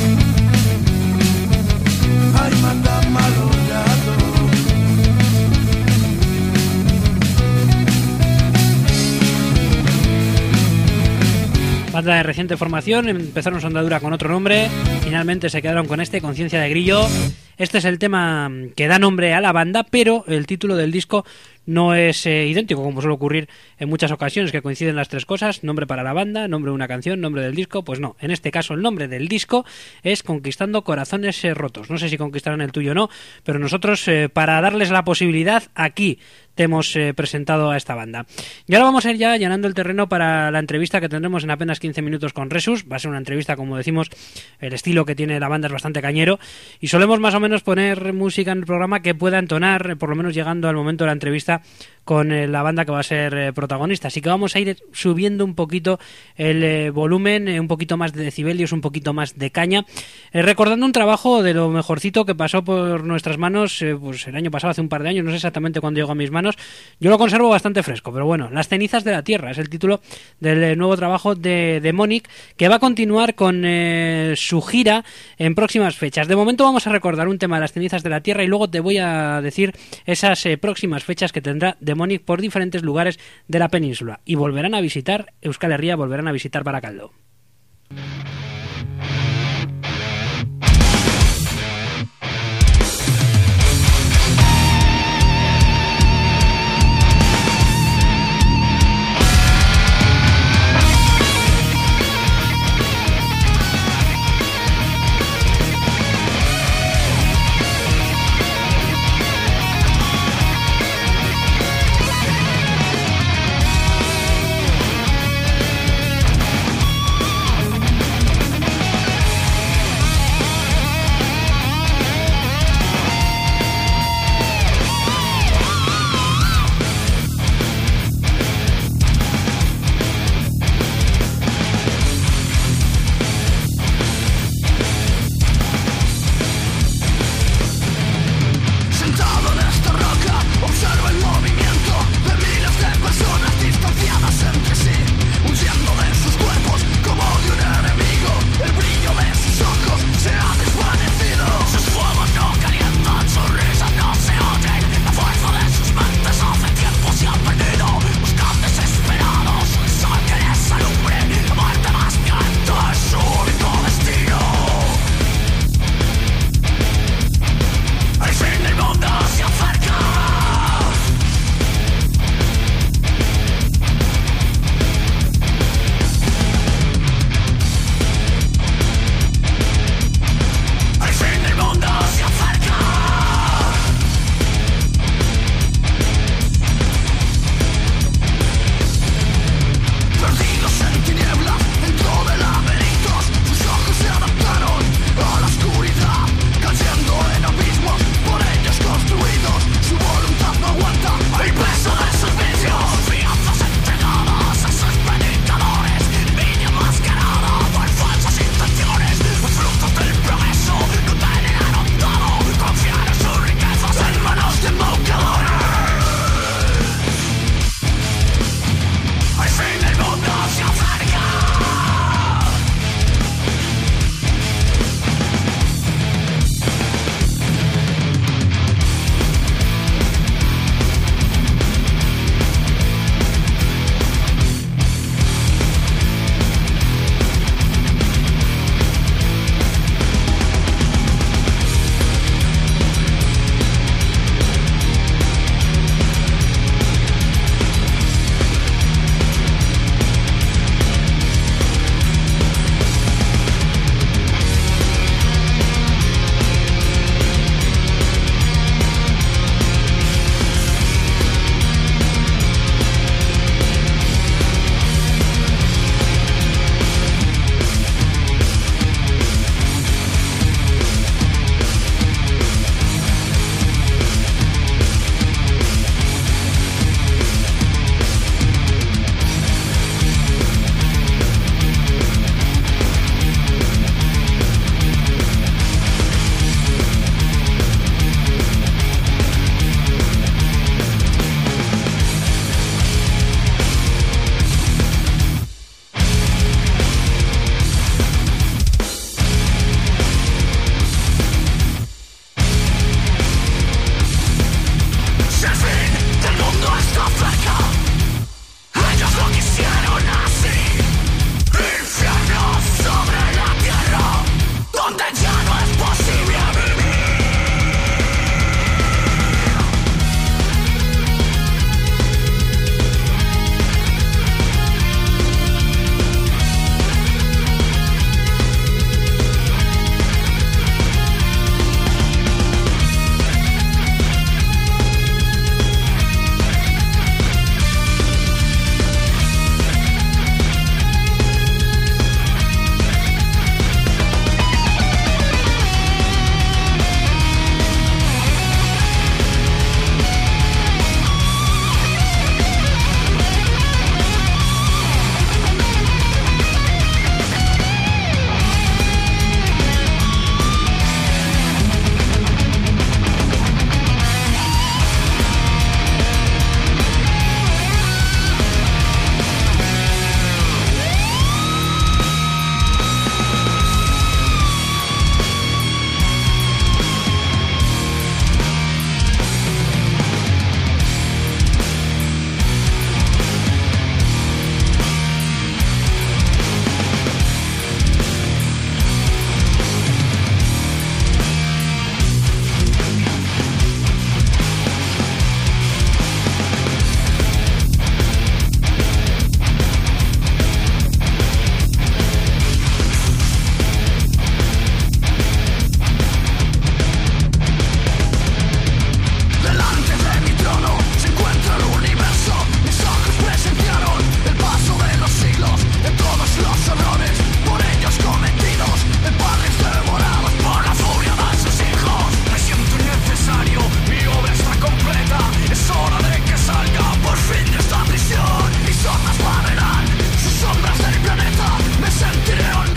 Banda de reciente formación, empezaron su andadura con otro nombre, finalmente se quedaron con este, Conciencia de Grillo. Este es el tema que da nombre a la banda, pero el título del disco no es idéntico, como suele ocurrir en muchas ocasiones, que coinciden las tres cosas: nombre para la banda, nombre de una canción, nombre del disco. Pues no, en este caso el nombre del disco es Conquistando Corazones Rotos. No sé si conquistarán el tuyo o no, pero nosotros, para darles la posibilidad, aquí te hemos presentado a esta banda. Y ahora vamos a ir ya llenando el terreno para la entrevista que tendremos en apenas 15 minutos con Resus. Va a ser una entrevista, como decimos, el estilo que tiene la banda es bastante cañero, y solemos más o menos poner música en el programa que pueda entonar, por lo menos llegando al momento de la entrevista, con la banda que va a ser protagonista. Así que vamos a ir subiendo un poquito el volumen, un poquito más de decibelios, un poquito más de caña, recordando un trabajo de lo mejorcito que pasó por nuestras manos pues el año pasado, hace un par de años, no sé exactamente cuándo llegó a mis manos. Yo lo conservo bastante fresco, pero bueno, Las cenizas de la tierra es el título del nuevo trabajo de Demonic, que va a continuar con su gira en próximas fechas. De momento vamos a recordar un tema de Las cenizas de la tierra y luego te voy a decir esas próximas fechas que tendrá Demonic por diferentes lugares de la península, y volverán a visitar Euskal Herria, volverán a visitar Barakaldo.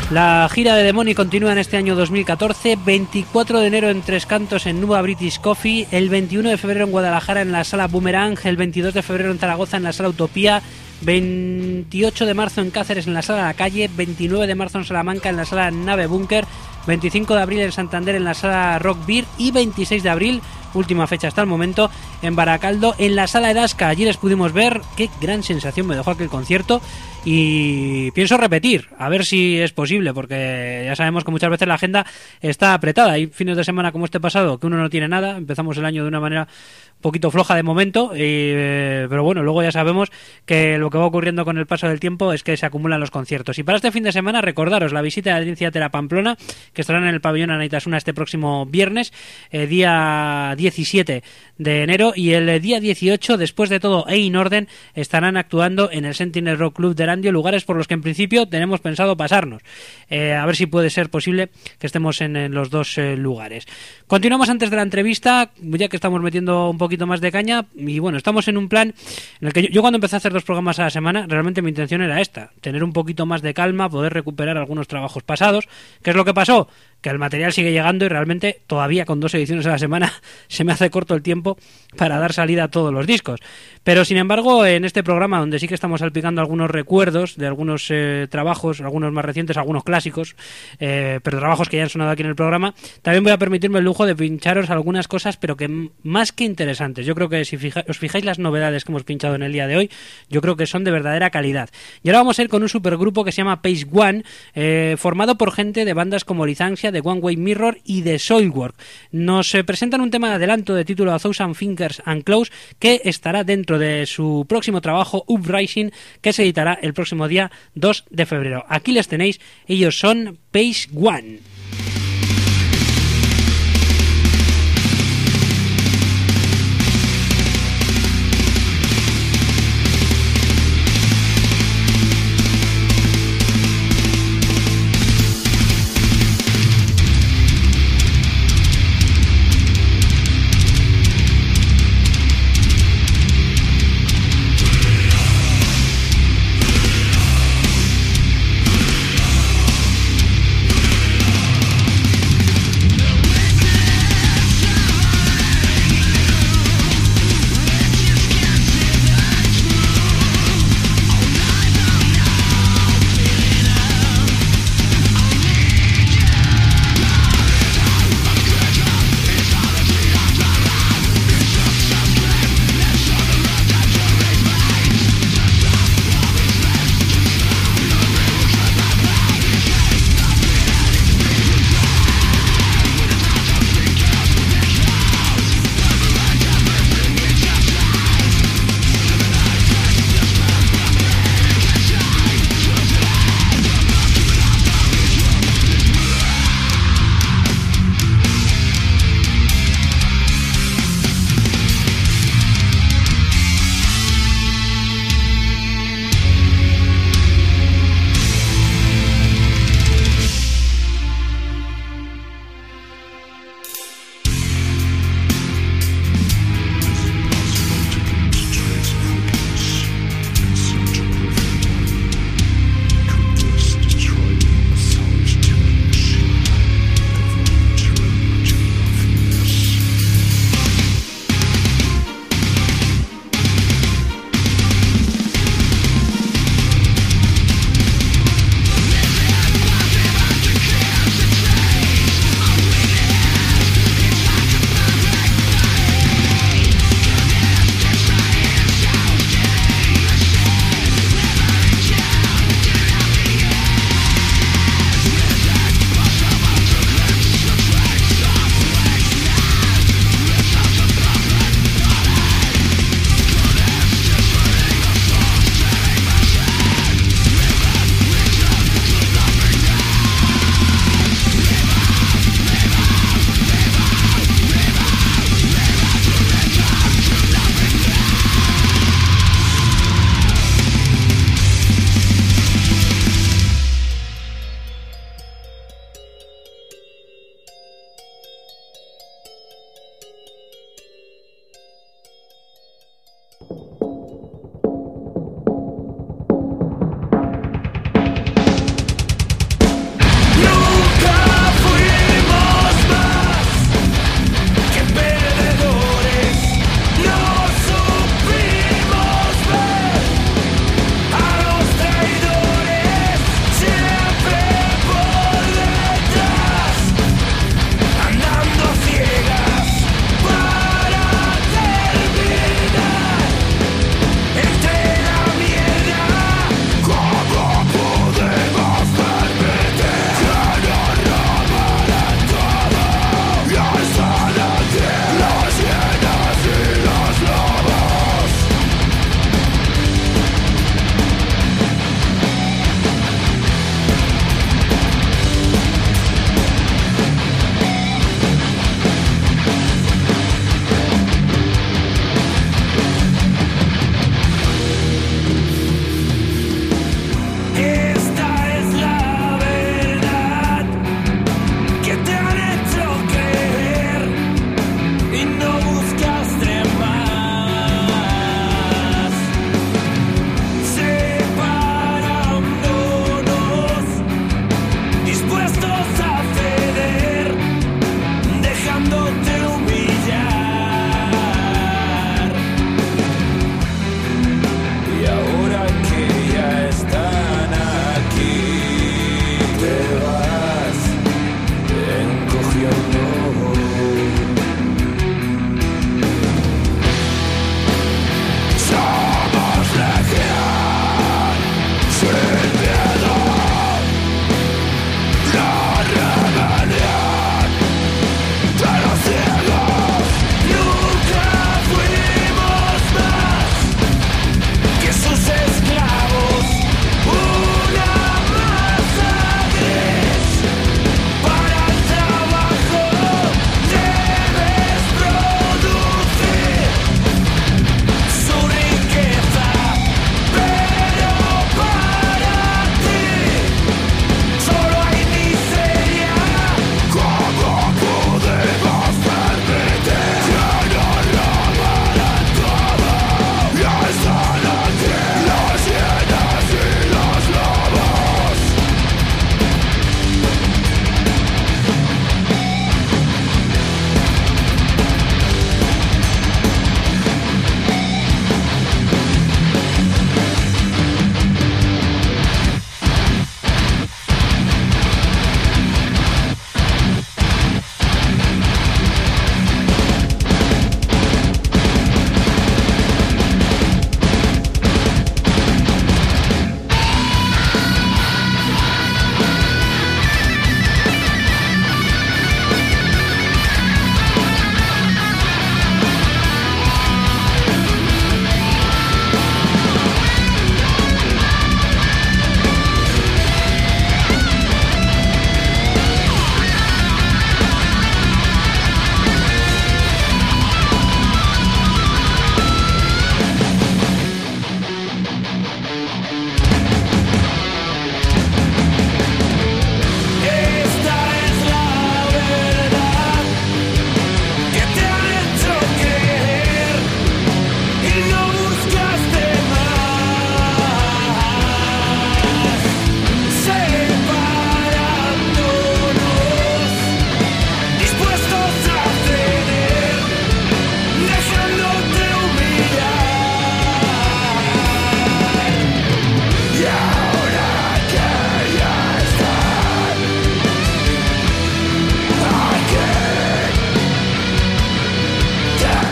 La gira de Demoni continúa en este año 2014, 24 de enero en Tres Cantos en Nueva British Coffee, el 21 de febrero en Guadalajara en la Sala Boomerang, el 22 de febrero en Zaragoza en la Sala Utopía, 28 de marzo en Cáceres en la Sala La Calle, 29 de marzo en Salamanca en la Sala Nave Búnker, 25 de abril en Santander en la Sala Rock Beer y 26 de abril, última fecha hasta el momento, en Baracaldo en la Sala Edasca. Allí les pudimos ver, qué gran sensación me dejó aquel concierto y pienso repetir, a ver si es posible, porque ya sabemos que muchas veces la agenda está apretada. Hay fines de semana como este pasado que uno no tiene nada, empezamos el año de una manera un poquito floja de momento, pero bueno, luego ya sabemos que lo que va ocurriendo con el paso del tiempo es que se acumulan los conciertos. Y para este fin de semana recordaros la visita de Dream Theater a Pamplona, que estarán en el pabellón Anaitasuna este próximo viernes, día 17 de enero, y el día 18, después de todo e in orden, estarán actuando en el Sentinel Rock Club de Erandio, lugares por los que en principio tenemos pensado pasarnos. A ver si puede ser posible que estemos en los dos lugares. Continuamos antes de la entrevista, ya que estamos metiendo un poquito más de caña, y bueno, estamos en un plan en el que yo cuando empecé a hacer 2 programas a la semana, realmente mi intención era esta, tener un poquito más de calma, poder recuperar algunos trabajos pasados. ¿Qué es lo que pasó? Que el material sigue llegando y realmente todavía con 2 ediciones a la semana se me hace corto el tiempo para dar salida a todos los discos. Pero sin embargo, en este programa, donde sí que estamos salpicando algunos recuerdos de algunos trabajos, algunos más recientes, algunos clásicos, pero trabajos que ya han sonado aquí en el programa, también voy a permitirme el lujo de pincharos algunas cosas, pero que más que interesantes. Yo creo que si os fijáis las novedades que hemos pinchado en el día de hoy, yo creo que son de verdadera calidad. Y ahora vamos a ir con un supergrupo que se llama Page One, formado por gente de bandas como Lizancia, de One Way Mirror y de Soilwork. Nos presentan un tema de adelanto de título A Thousand Fingers and Claws, que estará dentro de su próximo trabajo Uprising, que se editará el próximo día 2 de febrero. Aquí les tenéis, ellos son Page One.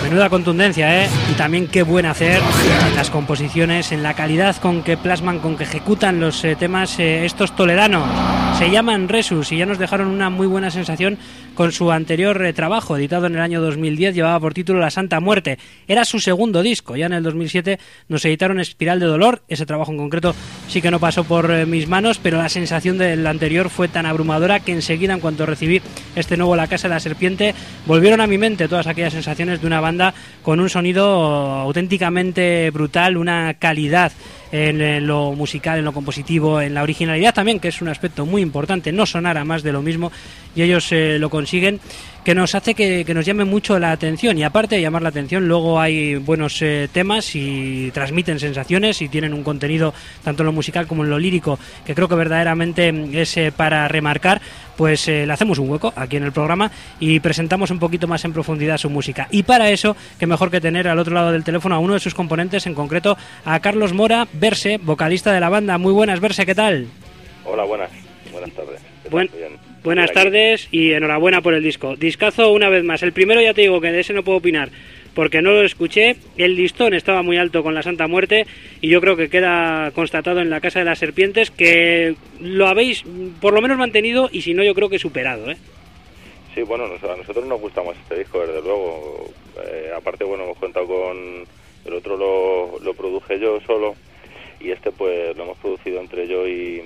Menuda contundencia, ¿eh? Y también qué buen hacer en las composiciones, en la calidad con que plasman, con que ejecutan los temas estos toledanos. Se llaman Resus y ya nos dejaron una muy buena sensación con su anterior trabajo, editado en el año 2010, llevaba por título La Santa Muerte. Era su segundo disco, ya en el 2007 nos editaron Espiral de Dolor, ese trabajo en concreto sí que no pasó por mis manos, pero la sensación del anterior fue tan abrumadora que enseguida, en cuanto recibí este nuevo La Casa de la Serpiente, volvieron a mi mente todas aquellas sensaciones de una banda con un sonido auténticamente brutal, una calidad en lo musical, en lo compositivo, en la originalidad también, que es un aspecto muy importante, no sonar a más de lo mismo, y ellos lo consiguen, que nos hace que nos llame mucho la atención. Y aparte de llamar la atención, luego hay buenos temas y transmiten sensaciones y tienen un contenido tanto en lo musical como en lo lírico que creo que verdaderamente es para remarcar. Pues le hacemos un hueco aquí en el programa y presentamos un poquito más en profundidad su música. Y para eso, qué mejor que tener al otro lado del teléfono a uno de sus componentes, en concreto a Carlos Mora, Verse, vocalista de la banda. Muy buenas, Verse, ¿qué tal? Hola, buenas tardes. Buenas tardes y enhorabuena por el disco. Discazo una vez más. El primero ya te digo que de ese no puedo opinar porque no lo escuché. El listón estaba muy alto con La Santa Muerte y yo creo que queda constatado en La Casa de las Serpientes que lo habéis por lo menos mantenido y si no yo creo que superado, ¿eh? Sí, bueno, a nosotros nos gusta más este disco, desde luego. Aparte, bueno, hemos contado con... El otro lo produje yo solo y este pues lo hemos producido entre yo y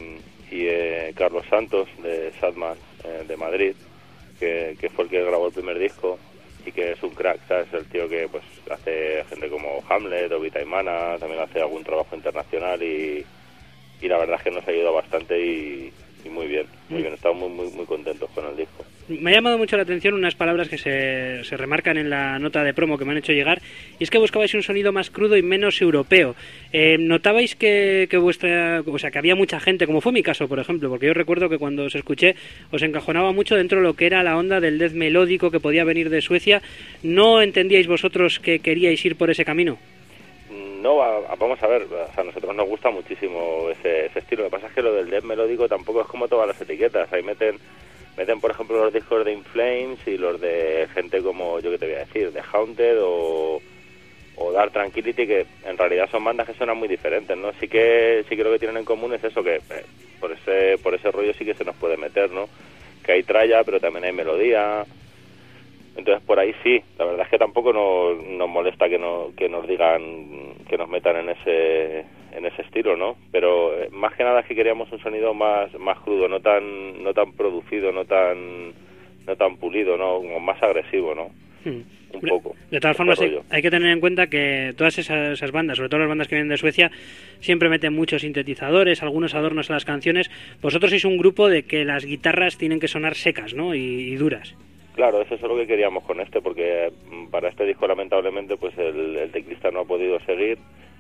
Carlos Santos de Sadman de Madrid, que fue el que grabó el primer disco y que es un crack, ¿sabes? El tío que pues hace gente como Hamlet o Vitaimana, también hace algún trabajo internacional y la verdad es que nos ha ayudado bastante y muy bien, estamos muy contentos con el disco. Me ha llamado mucho la atención unas palabras que se remarcan en la nota de promo que me han hecho llegar, y es que buscabais un sonido más crudo y menos europeo. ¿Notabais que que había mucha gente, como fue mi caso, por ejemplo? Porque yo recuerdo que cuando os escuché os encajonaba mucho dentro de lo que era la onda del death melódico que podía venir de Suecia. ¿No entendíais vosotros que queríais ir por ese camino? No, vamos a ver, a nosotros nos gusta muchísimo ese estilo. Lo que pasa es que lo del death melódico tampoco es como todas las etiquetas. Ahí meten por ejemplo los discos de In Flames y los de gente como, yo qué te voy a decir, de Haunted o Dark Tranquility, que en realidad son bandas que suenan muy diferentes, ¿no? Sí que lo que tienen en común es eso, que por ese rollo sí que se nos puede meter, ¿no? Que hay tralla, pero también hay melodía. Entonces por ahí sí, la verdad es que tampoco nos molesta que nos digan, que nos metan en ese estilo, ¿no? Pero más que nada es que queríamos un sonido más crudo, no tan producido, no tan pulido, ¿no? Como más agresivo, ¿no? Un poco. De todas formas, hay que tener en cuenta que todas esas bandas, sobre todo las bandas que vienen de Suecia, siempre meten muchos sintetizadores, algunos adornos a las canciones. Vosotros sois un grupo de que las guitarras tienen que sonar secas, ¿no? Y duras. Claro, eso es lo que queríamos con porque para este disco lamentablemente pues el teclista no ha podido seguir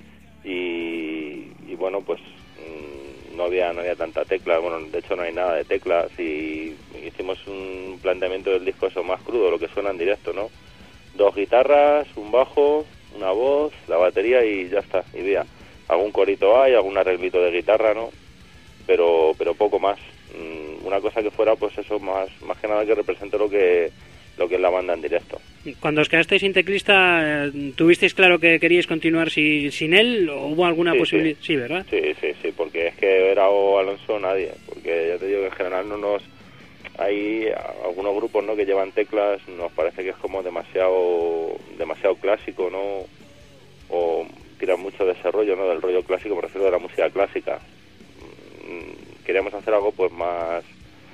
y bueno, pues no había tanta tecla, bueno, de hecho no hay nada de teclas y hicimos un planteamiento del disco eso más crudo, lo que suena en directo, ¿no? 2 guitarras, un bajo, una voz, la batería y ya está, y vea, algún corito hay, algún arreglito de guitarra, ¿no? Pero poco más. Una cosa que fuera pues eso más que nada que represente lo que es la banda en directo. Cuando os quedasteis sin teclista, ¿tuvisteis claro que queríais continuar sin él o hubo alguna posibilidad? Sí, ¿verdad? Sí, porque es que era o Alonso o nadie, porque ya te digo que en general hay algunos grupos, ¿no?, que llevan teclas, nos parece que es como demasiado clásico, ¿no? O tiran mucho de ese rollo, ¿no?, del rollo clásico, por refiero de la música clásica. Queríamos hacer algo pues más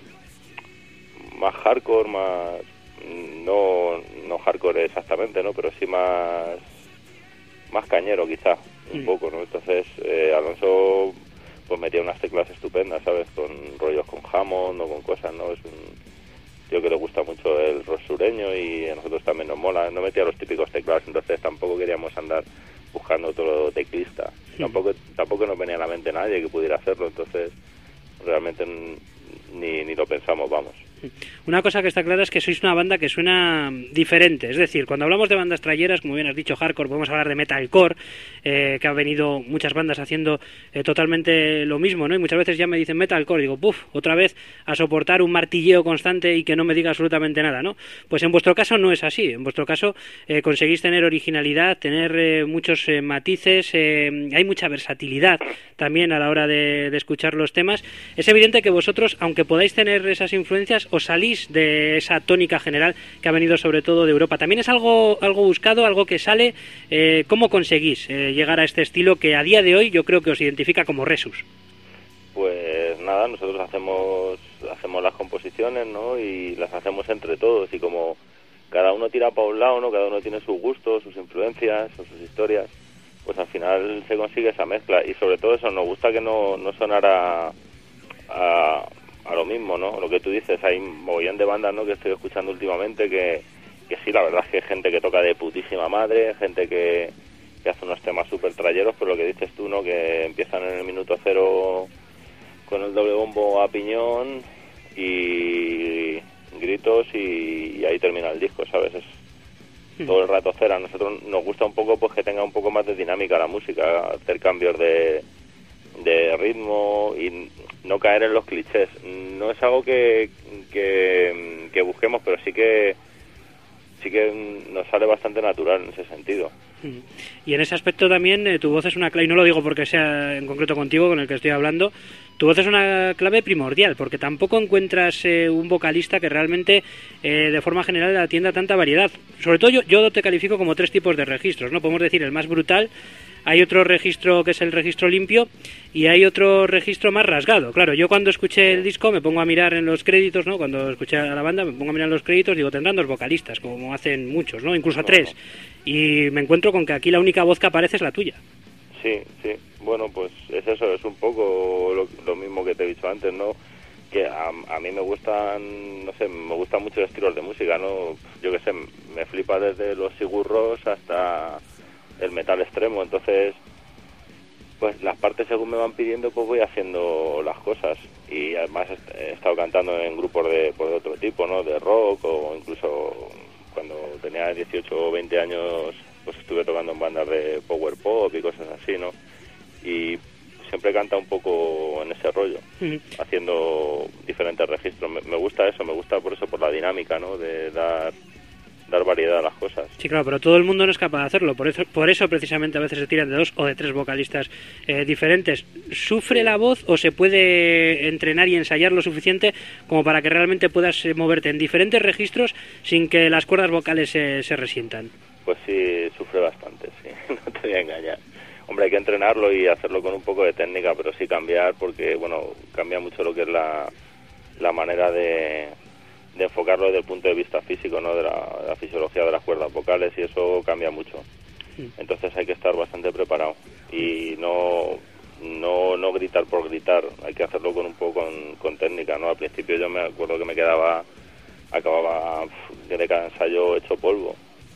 hardcore, no hardcore exactamente, ¿no? Pero sí más cañero quizá, un poco, ¿no? Entonces Alonso pues metía unas teclas estupendas, ¿sabes? Con rollos con Hammond o con cosas, ¿no? Es un tío que le gusta mucho el rock sureño y a nosotros también nos mola. No metía los típicos teclados, entonces tampoco queríamos andar buscando otro teclista. Tampoco nos venía a la mente nadie que pudiera hacerlo, entonces realmente ni lo pensamos, vamos. Una cosa que está clara es que sois una banda que suena diferente. Es decir, cuando hablamos de bandas trayeras, como bien has dicho, hardcore, podemos hablar de metalcore, que ha venido muchas bandas haciendo totalmente lo mismo, ¿no? Y muchas veces ya me dicen metalcore, digo, puf, otra vez a soportar un martilleo constante y que no me diga absolutamente nada, ¿no? Pues en vuestro caso no es así. En vuestro caso conseguís tener originalidad, tener muchos matices, hay mucha versatilidad también a la hora de escuchar los temas. Es evidente que vosotros, aunque podáis tener esas influencias, os salís de esa tónica general que ha venido sobre todo de Europa. También es algo buscado, algo que sale. ¿Cómo conseguís llegar a este estilo que a día de hoy yo creo que os identifica como Resus? Pues nada, nosotros hacemos las composiciones, ¿no? Y las hacemos entre todos, y como cada uno tira para un lado, ¿no? Cada uno tiene sus gustos, sus influencias o sus historias, pues al final se consigue esa mezcla. Y sobre todo eso, nos gusta que no sonara a lo mismo, ¿no? Lo que tú dices, hay un mogollón de bandas, ¿no?, que estoy escuchando últimamente que sí, la verdad es que hay gente que toca de putísima madre, gente que hace unos temas súper trayeros, pero lo que dices tú, ¿no?, que empiezan en el minuto cero con el doble bombo a piñón y gritos y ahí termina el disco, ¿sabes? Es todo el rato cera. A nosotros nos gusta un poco pues que tenga un poco más de dinámica la música, hacer cambios de ritmo y no caer en los clichés. No es algo que busquemos, pero sí que nos sale bastante natural en ese sentido. Y en ese aspecto también tu voz es una clave, y no lo digo porque sea en concreto contigo con el que estoy hablando, tu voz es una clave primordial, porque tampoco encuentras un vocalista que realmente de forma general atienda tanta variedad. Sobre todo yo te califico como 3 tipos de registros, ¿no? Podemos decir el más brutal, hay otro registro que es el registro limpio y hay otro registro más rasgado. Claro, yo cuando escuché el disco me pongo a mirar en los créditos, ¿no? Cuando escuché a la banda me pongo a mirar en los créditos, digo, tendrán 2 vocalistas, como hacen muchos, ¿no? Incluso 3. Y me encuentro con que aquí la única voz que aparece es la tuya. Sí. Bueno, pues es eso, es un poco lo mismo que te he dicho antes, ¿no? Que a mí me gustan, no sé, me gustan muchos estilos de música, ¿no? Yo qué sé, me flipa desde los Sigur Rós hasta el metal extremo. Entonces, pues las partes según me van pidiendo, pues voy haciendo las cosas. Y además he estado cantando en grupos de otro tipo, ¿no? De rock, o incluso cuando tenía 18 o 20 años, pues estuve tocando en bandas de power pop y cosas así, ¿no? Y siempre canta un poco en ese rollo, haciendo diferentes registros. Me gusta eso, me gusta por eso, por la dinámica, ¿no? De dar variedad a las cosas. Sí, claro, pero todo el mundo no es capaz de hacerlo. Por eso precisamente a veces se tiran de 2 o de 3 vocalistas diferentes. ¿Sufre la voz o se puede entrenar y ensayar lo suficiente como para que realmente puedas moverte en diferentes registros sin que las cuerdas vocales se resientan? Pues sí, sufre bastante, sí. No te voy a engañar. Hombre, hay que entrenarlo y hacerlo con un poco de técnica, pero sí cambiar, porque, bueno, cambia mucho lo que es la manera de enfocarlo desde el punto de vista físico, ¿no? De la fisiología de las cuerdas vocales, y eso cambia mucho. Entonces hay que estar bastante preparado y no gritar por gritar, hay que hacerlo con un poco con técnica, ¿no? Al principio yo me acuerdo que acababa de cada ensayo hecho polvo,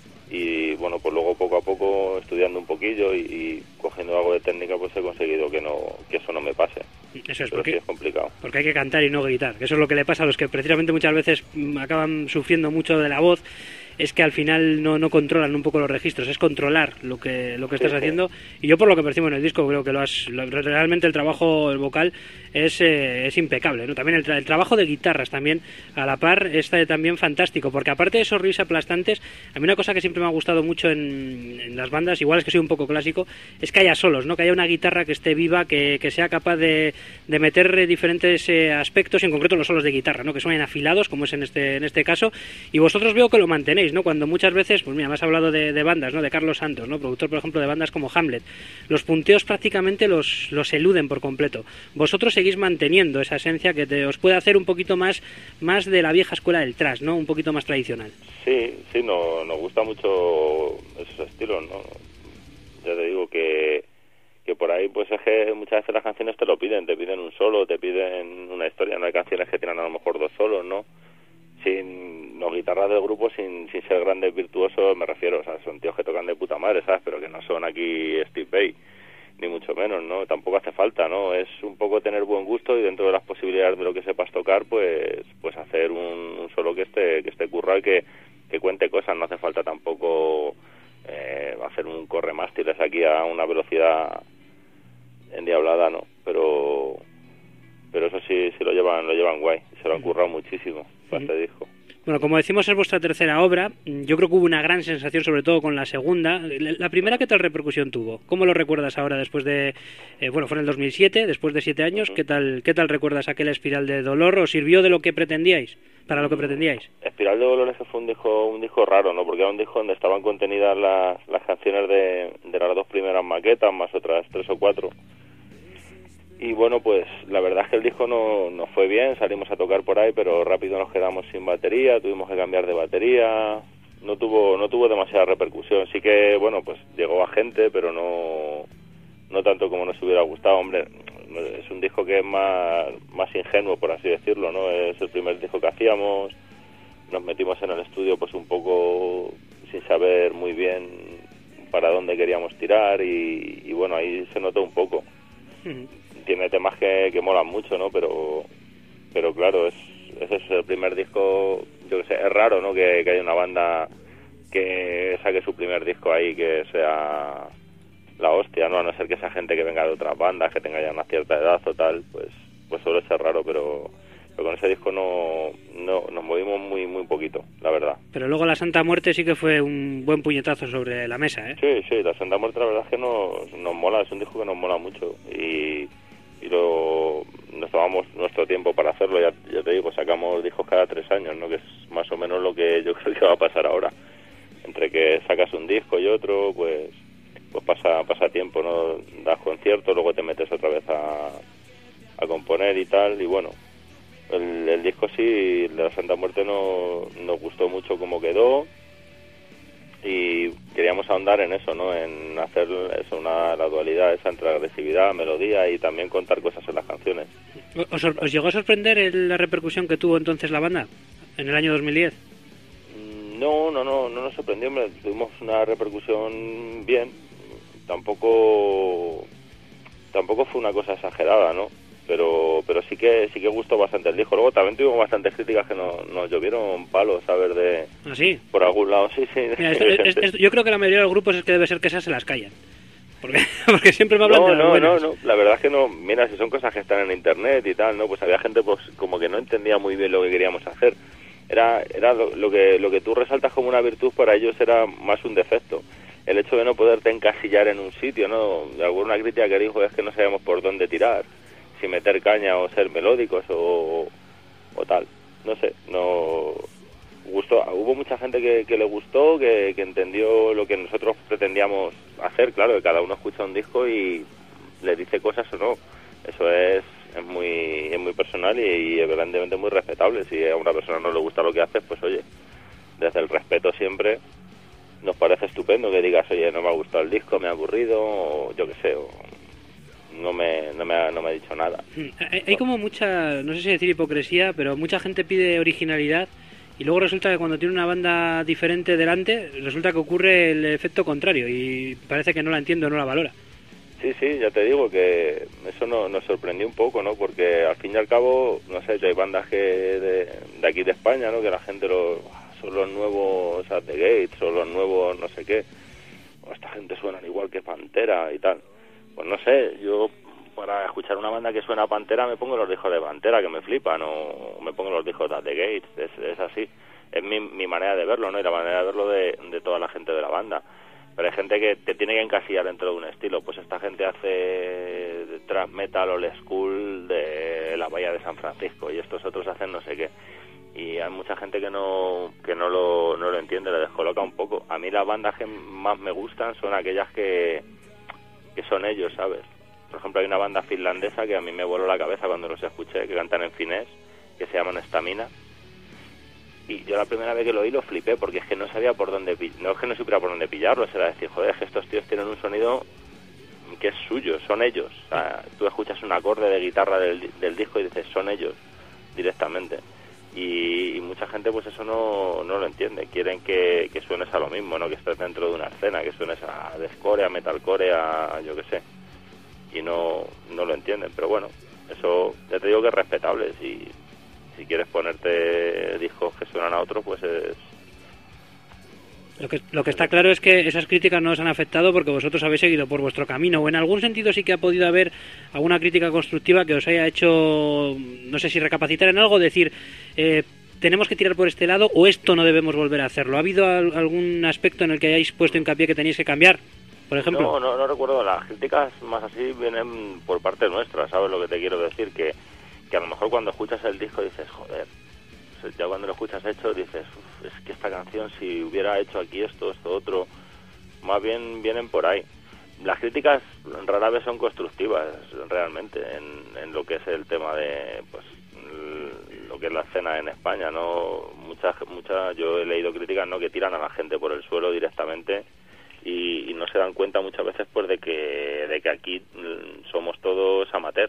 y bueno, pues luego poco a poco estudiando un poquillo y cogiendo algo de técnica, pues he conseguido que eso no me pase. Eso es, pero sí es complicado. Porque hay que cantar y no gritar, que eso es lo que le pasa a los que precisamente muchas veces acaban sufriendo mucho de la voz, es que al final no controlan un poco los registros, es controlar lo que estás haciendo. Y yo, por lo que percibo en el disco, creo que realmente el trabajo, el vocal es impecable, ¿no? También el trabajo de guitarras también a la par está también fantástico, porque aparte de esos riffs aplastantes, a mí una cosa que siempre me ha gustado mucho en las bandas, igual es que soy un poco clásico, es que haya solos, ¿no? Que haya una guitarra que esté viva, que sea capaz de meter diferentes aspectos, y en concreto los solos de guitarra, ¿no? Que suenen afilados, como es en este caso, y vosotros veo que lo mantenéis, ¿no? Cuando muchas veces, pues mira, me has hablado de bandas, ¿no? De Carlos Santos, ¿no? Productor, por ejemplo, de bandas como Hamlet. Los punteos prácticamente los eluden por completo. Vosotros seguís manteniendo esa esencia que os puede hacer un poquito más de la vieja escuela del thrash, ¿no? Un poquito más tradicional. Sí, nos gusta mucho esos estilos, ¿no? Ya te digo que por ahí, pues es que muchas veces las canciones te piden un solo, te piden una historia. No hay canciones que tienen a lo mejor 2 solos, ¿no? Los guitarras del grupo sin ser grandes virtuosos, me refiero, o sea, son tíos que tocan de puta madre, ¿sabes? Pero que no son aquí Steve Vai, ni mucho menos, ¿no? Tampoco hace falta, ¿no? Es un poco tener buen gusto y dentro de las posibilidades de lo que sepas tocar, pues hacer un que cuente cosas, no hace falta tampoco hacer un corremástiles aquí a una velocidad endiablada, ¿no? Pero eso sí lo llevan guay, se lo han currado muchísimo para este disco. Bueno, como decimos, es vuestra tercera obra. Yo creo que hubo una gran sensación, sobre todo con la segunda. La primera, ¿qué tal repercusión tuvo? ¿Cómo lo recuerdas ahora después de... fue en el 2007, después de 7 años. ¿Qué tal recuerdas aquel Espiral de Dolor? ¿Os sirvió de lo que pretendíais? ¿Para lo que pretendíais? Espiral de Dolor fue un disco raro, ¿no? Porque era un disco donde estaban contenidas las canciones de las 2 primeras maquetas, más otras 3 o 4. Y bueno, pues la verdad es que el disco no fue bien, salimos a tocar por ahí, pero rápido nos quedamos sin batería, tuvimos que cambiar de batería, no tuvo demasiada repercusión. Sí que, bueno, pues llegó a gente, pero no tanto como nos hubiera gustado. Hombre, es un disco que es más ingenuo, por así decirlo, ¿no? Es el primer disco que hacíamos, nos metimos en el estudio pues un poco sin saber muy bien para dónde queríamos tirar y bueno, ahí se notó un poco. Tiene temas que molan mucho, ¿no? Pero claro, ese es el primer disco, yo que sé, es raro, ¿no? Que haya una banda que saque su primer disco ahí, que sea la hostia, ¿no? A no ser que sea gente que venga de otras bandas, que tenga ya una cierta edad o tal, pues suele ser raro, pero con ese disco nos movimos muy muy poquito, la verdad. Pero luego La Santa Muerte sí que fue un buen puñetazo sobre la mesa, ¿eh? Sí, La Santa Muerte la verdad es que nos mola, es un disco que nos mola mucho y nos tomamos nuestro tiempo para hacerlo. Ya te digo, sacamos discos cada 3 años, ¿no? Que es más o menos lo que yo creo que va a pasar ahora. Entre que sacas un disco y otro, pues pasa tiempo, ¿no? Das conciertos, luego te metes otra vez a componer y tal, y bueno, el disco sí, de La Santa Muerte nos gustó mucho cómo quedó y queríamos ahondar en eso, ¿no? En hacer eso, la dualidad esa entre agresividad, melodía y también contar cosas en las canciones. ¿Os llegó a sorprender la repercusión que tuvo entonces la banda en el año 2010? No nos sorprendió, hombre. Tuvimos una repercusión bien, tampoco fue una cosa exagerada, ¿no? Pero sí que gustó bastante el disco. Luego también tuvimos bastantes críticas que nos llovieron palos, a ver, de... ¿Ah, sí? Por algún lado, sí. Mira, yo creo que la mayoría de los grupos es que debe ser que esas se las callan. Porque siempre me hablan de las buenas. No, la verdad es que no. Mira, si son cosas que están en internet y tal, ¿no? Pues había gente pues como que no entendía muy bien lo que queríamos hacer. Era lo que tú resaltas como una virtud, para ellos era más un defecto. El hecho de no poderte encasillar en un sitio, ¿no? Alguna crítica que dijo es que no sabíamos por dónde tirar, si meter caña o ser melódicos o tal. No sé, gustó. Hubo mucha gente que le gustó, que entendió lo que nosotros pretendíamos hacer. Claro, que cada uno escucha un disco y le dice cosas o no. Eso es muy personal y evidentemente muy respetable. Si a una persona no le gusta lo que haces, pues oye, desde el respeto siempre nos parece estupendo que digas, oye, no me ha gustado el disco, me ha aburrido, o yo qué sé, o no me ha dicho nada. Hay como mucha, no sé si decir hipocresía, pero mucha gente pide originalidad y luego resulta que cuando tiene una banda diferente delante, resulta que ocurre el efecto contrario y parece que no la entiende o no la valora. Sí, ya te digo que eso nos sorprendió un poco, ¿no? Porque al fin y al cabo, no sé, hay bandas que de aquí de España, ¿no? Que la gente son los nuevos At the Gates o los nuevos no sé qué. O esta gente suenan igual que Pantera y tal. Pues no sé, yo para escuchar una banda que suena a Pantera me pongo los discos de Pantera, que me flipan, o me pongo los discos de At the Gates. Es así. Es mi manera de verlo, ¿no? Y la manera de verlo de toda la gente de la banda. Pero hay gente que te tiene que encasillar dentro de un estilo. Pues esta gente hace thrash metal old school de la Bahía de San Francisco y estos otros hacen no sé qué. Y hay mucha gente que no lo entiende, le descoloca un poco. A mí las bandas que más me gustan son aquellas que son ellos, ¿sabes? Por ejemplo, hay una banda finlandesa que a mí me voló la cabeza cuando los escuché, que cantan en finés, que se llaman Stamina. Y yo la primera vez que lo oí lo flipé, porque es que no sabía por dónde no es que no supiera por dónde pillarlos, era decir, joder, es que estos tíos tienen un sonido que es suyo, son ellos. O sea, tú escuchas un acorde de guitarra del disco y dices, son ellos directamente. Y mucha gente pues eso no lo entiende, quieren que suenes a lo mismo, no que estés dentro de una escena, que suenes a deathcore, a metalcore, a yo qué sé, y no lo entienden. Pero bueno, eso ya te digo que es respetable. Si quieres ponerte discos que suenan a otro, pues es... Lo que está claro es que esas críticas no os han afectado porque vosotros habéis seguido por vuestro camino, o en algún sentido sí que ha podido haber alguna crítica constructiva que os haya hecho, no sé si recapacitar en algo, decir, tenemos que tirar por este lado o esto no debemos volver a hacerlo. ¿Ha habido algún aspecto en el que hayáis puesto hincapié que tenéis que cambiar, por ejemplo? No recuerdo. Las críticas más así vienen por parte nuestra, ¿sabes lo que te quiero decir? Que a lo mejor cuando escuchas el disco dices, joder, ya cuando lo escuchas hecho dices, es que esta canción si hubiera hecho aquí esto, otro, más bien vienen por ahí. Las críticas rara vez son constructivas realmente en lo que es el tema de pues lo que es la escena en España, ¿no? Muchas yo he leído críticas, ¿no?, que tiran a la gente por el suelo directamente y no se dan cuenta muchas veces pues de que aquí somos todos amateur.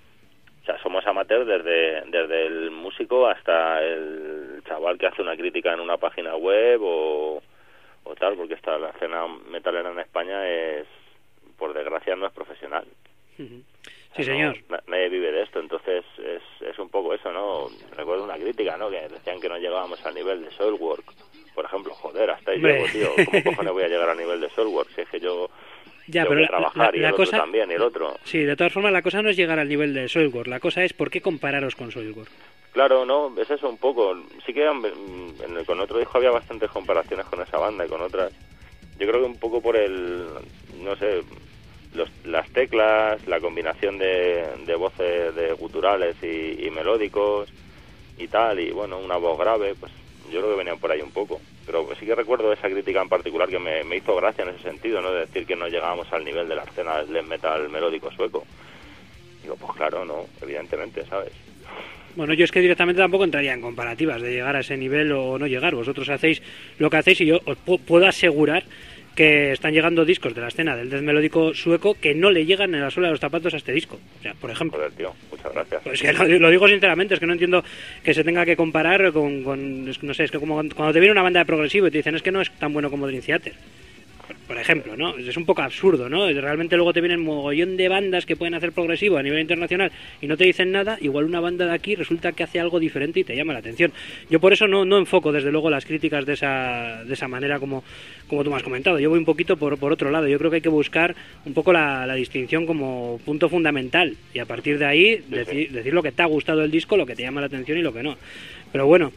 O sea, somos amateurs desde el músico hasta el chaval que hace una crítica en una página web o tal, porque la escena metalera en España es, por desgracia, no es profesional. Sí, señor. Nadie vive de esto, entonces es un poco eso, ¿no? Recuerdo una crítica, ¿no?, que decían que no llegábamos al nivel de Soilwork. Por ejemplo, joder, hasta ahí llego, tío. ¿Cómo cojones voy a llegar al nivel de Soilwork? Si es que yo... Ya, pero trabajar y el cosa, otro también, y el otro. Sí, de todas formas, la cosa no es llegar al nivel de Soilwork. La cosa es por qué compararos con Soilwork. Claro, no, es eso un poco. Sí que con otro disco había bastantes comparaciones con esa banda y con otras. Yo creo que un poco por no sé, las teclas, la combinación de voces de guturales y melódicos y tal, y bueno, una voz grave, pues yo creo que venían por ahí un poco. Pero sí que recuerdo esa crítica en particular que me hizo gracia en ese sentido, ¿no?, de decir que no llegábamos al nivel de la escena del death metal melódico sueco. Digo, pues claro, no, evidentemente, ¿sabes? Bueno, yo es que directamente tampoco entraría en comparativas de llegar a ese nivel o no llegar. Vosotros hacéis lo que hacéis y yo os puedo asegurar que están llegando discos de la escena del death melódico sueco que no le llegan en la suela de los zapatos a este disco. O sea, por ejemplo. Joder, tío, muchas gracias. Pues que lo digo sinceramente, es que no entiendo que se tenga que comparar con no sé, es que como cuando te viene una banda de progresivo y te dicen es que no es tan bueno como Dream Theater, por ejemplo, ¿no? Es un poco absurdo, ¿no? Realmente luego te vienen mogollón de bandas que pueden hacer progresivo a nivel internacional y no te dicen nada, igual una banda de aquí resulta que hace algo diferente y te llama la atención. Yo por eso no enfoco desde luego las críticas de esa manera como tú me has comentado. Yo voy un poquito por otro lado. Yo creo que hay que buscar un poco la distinción como punto fundamental y a partir de ahí decir lo que te ha gustado el disco, lo que te llama la atención y lo que no. Pero bueno,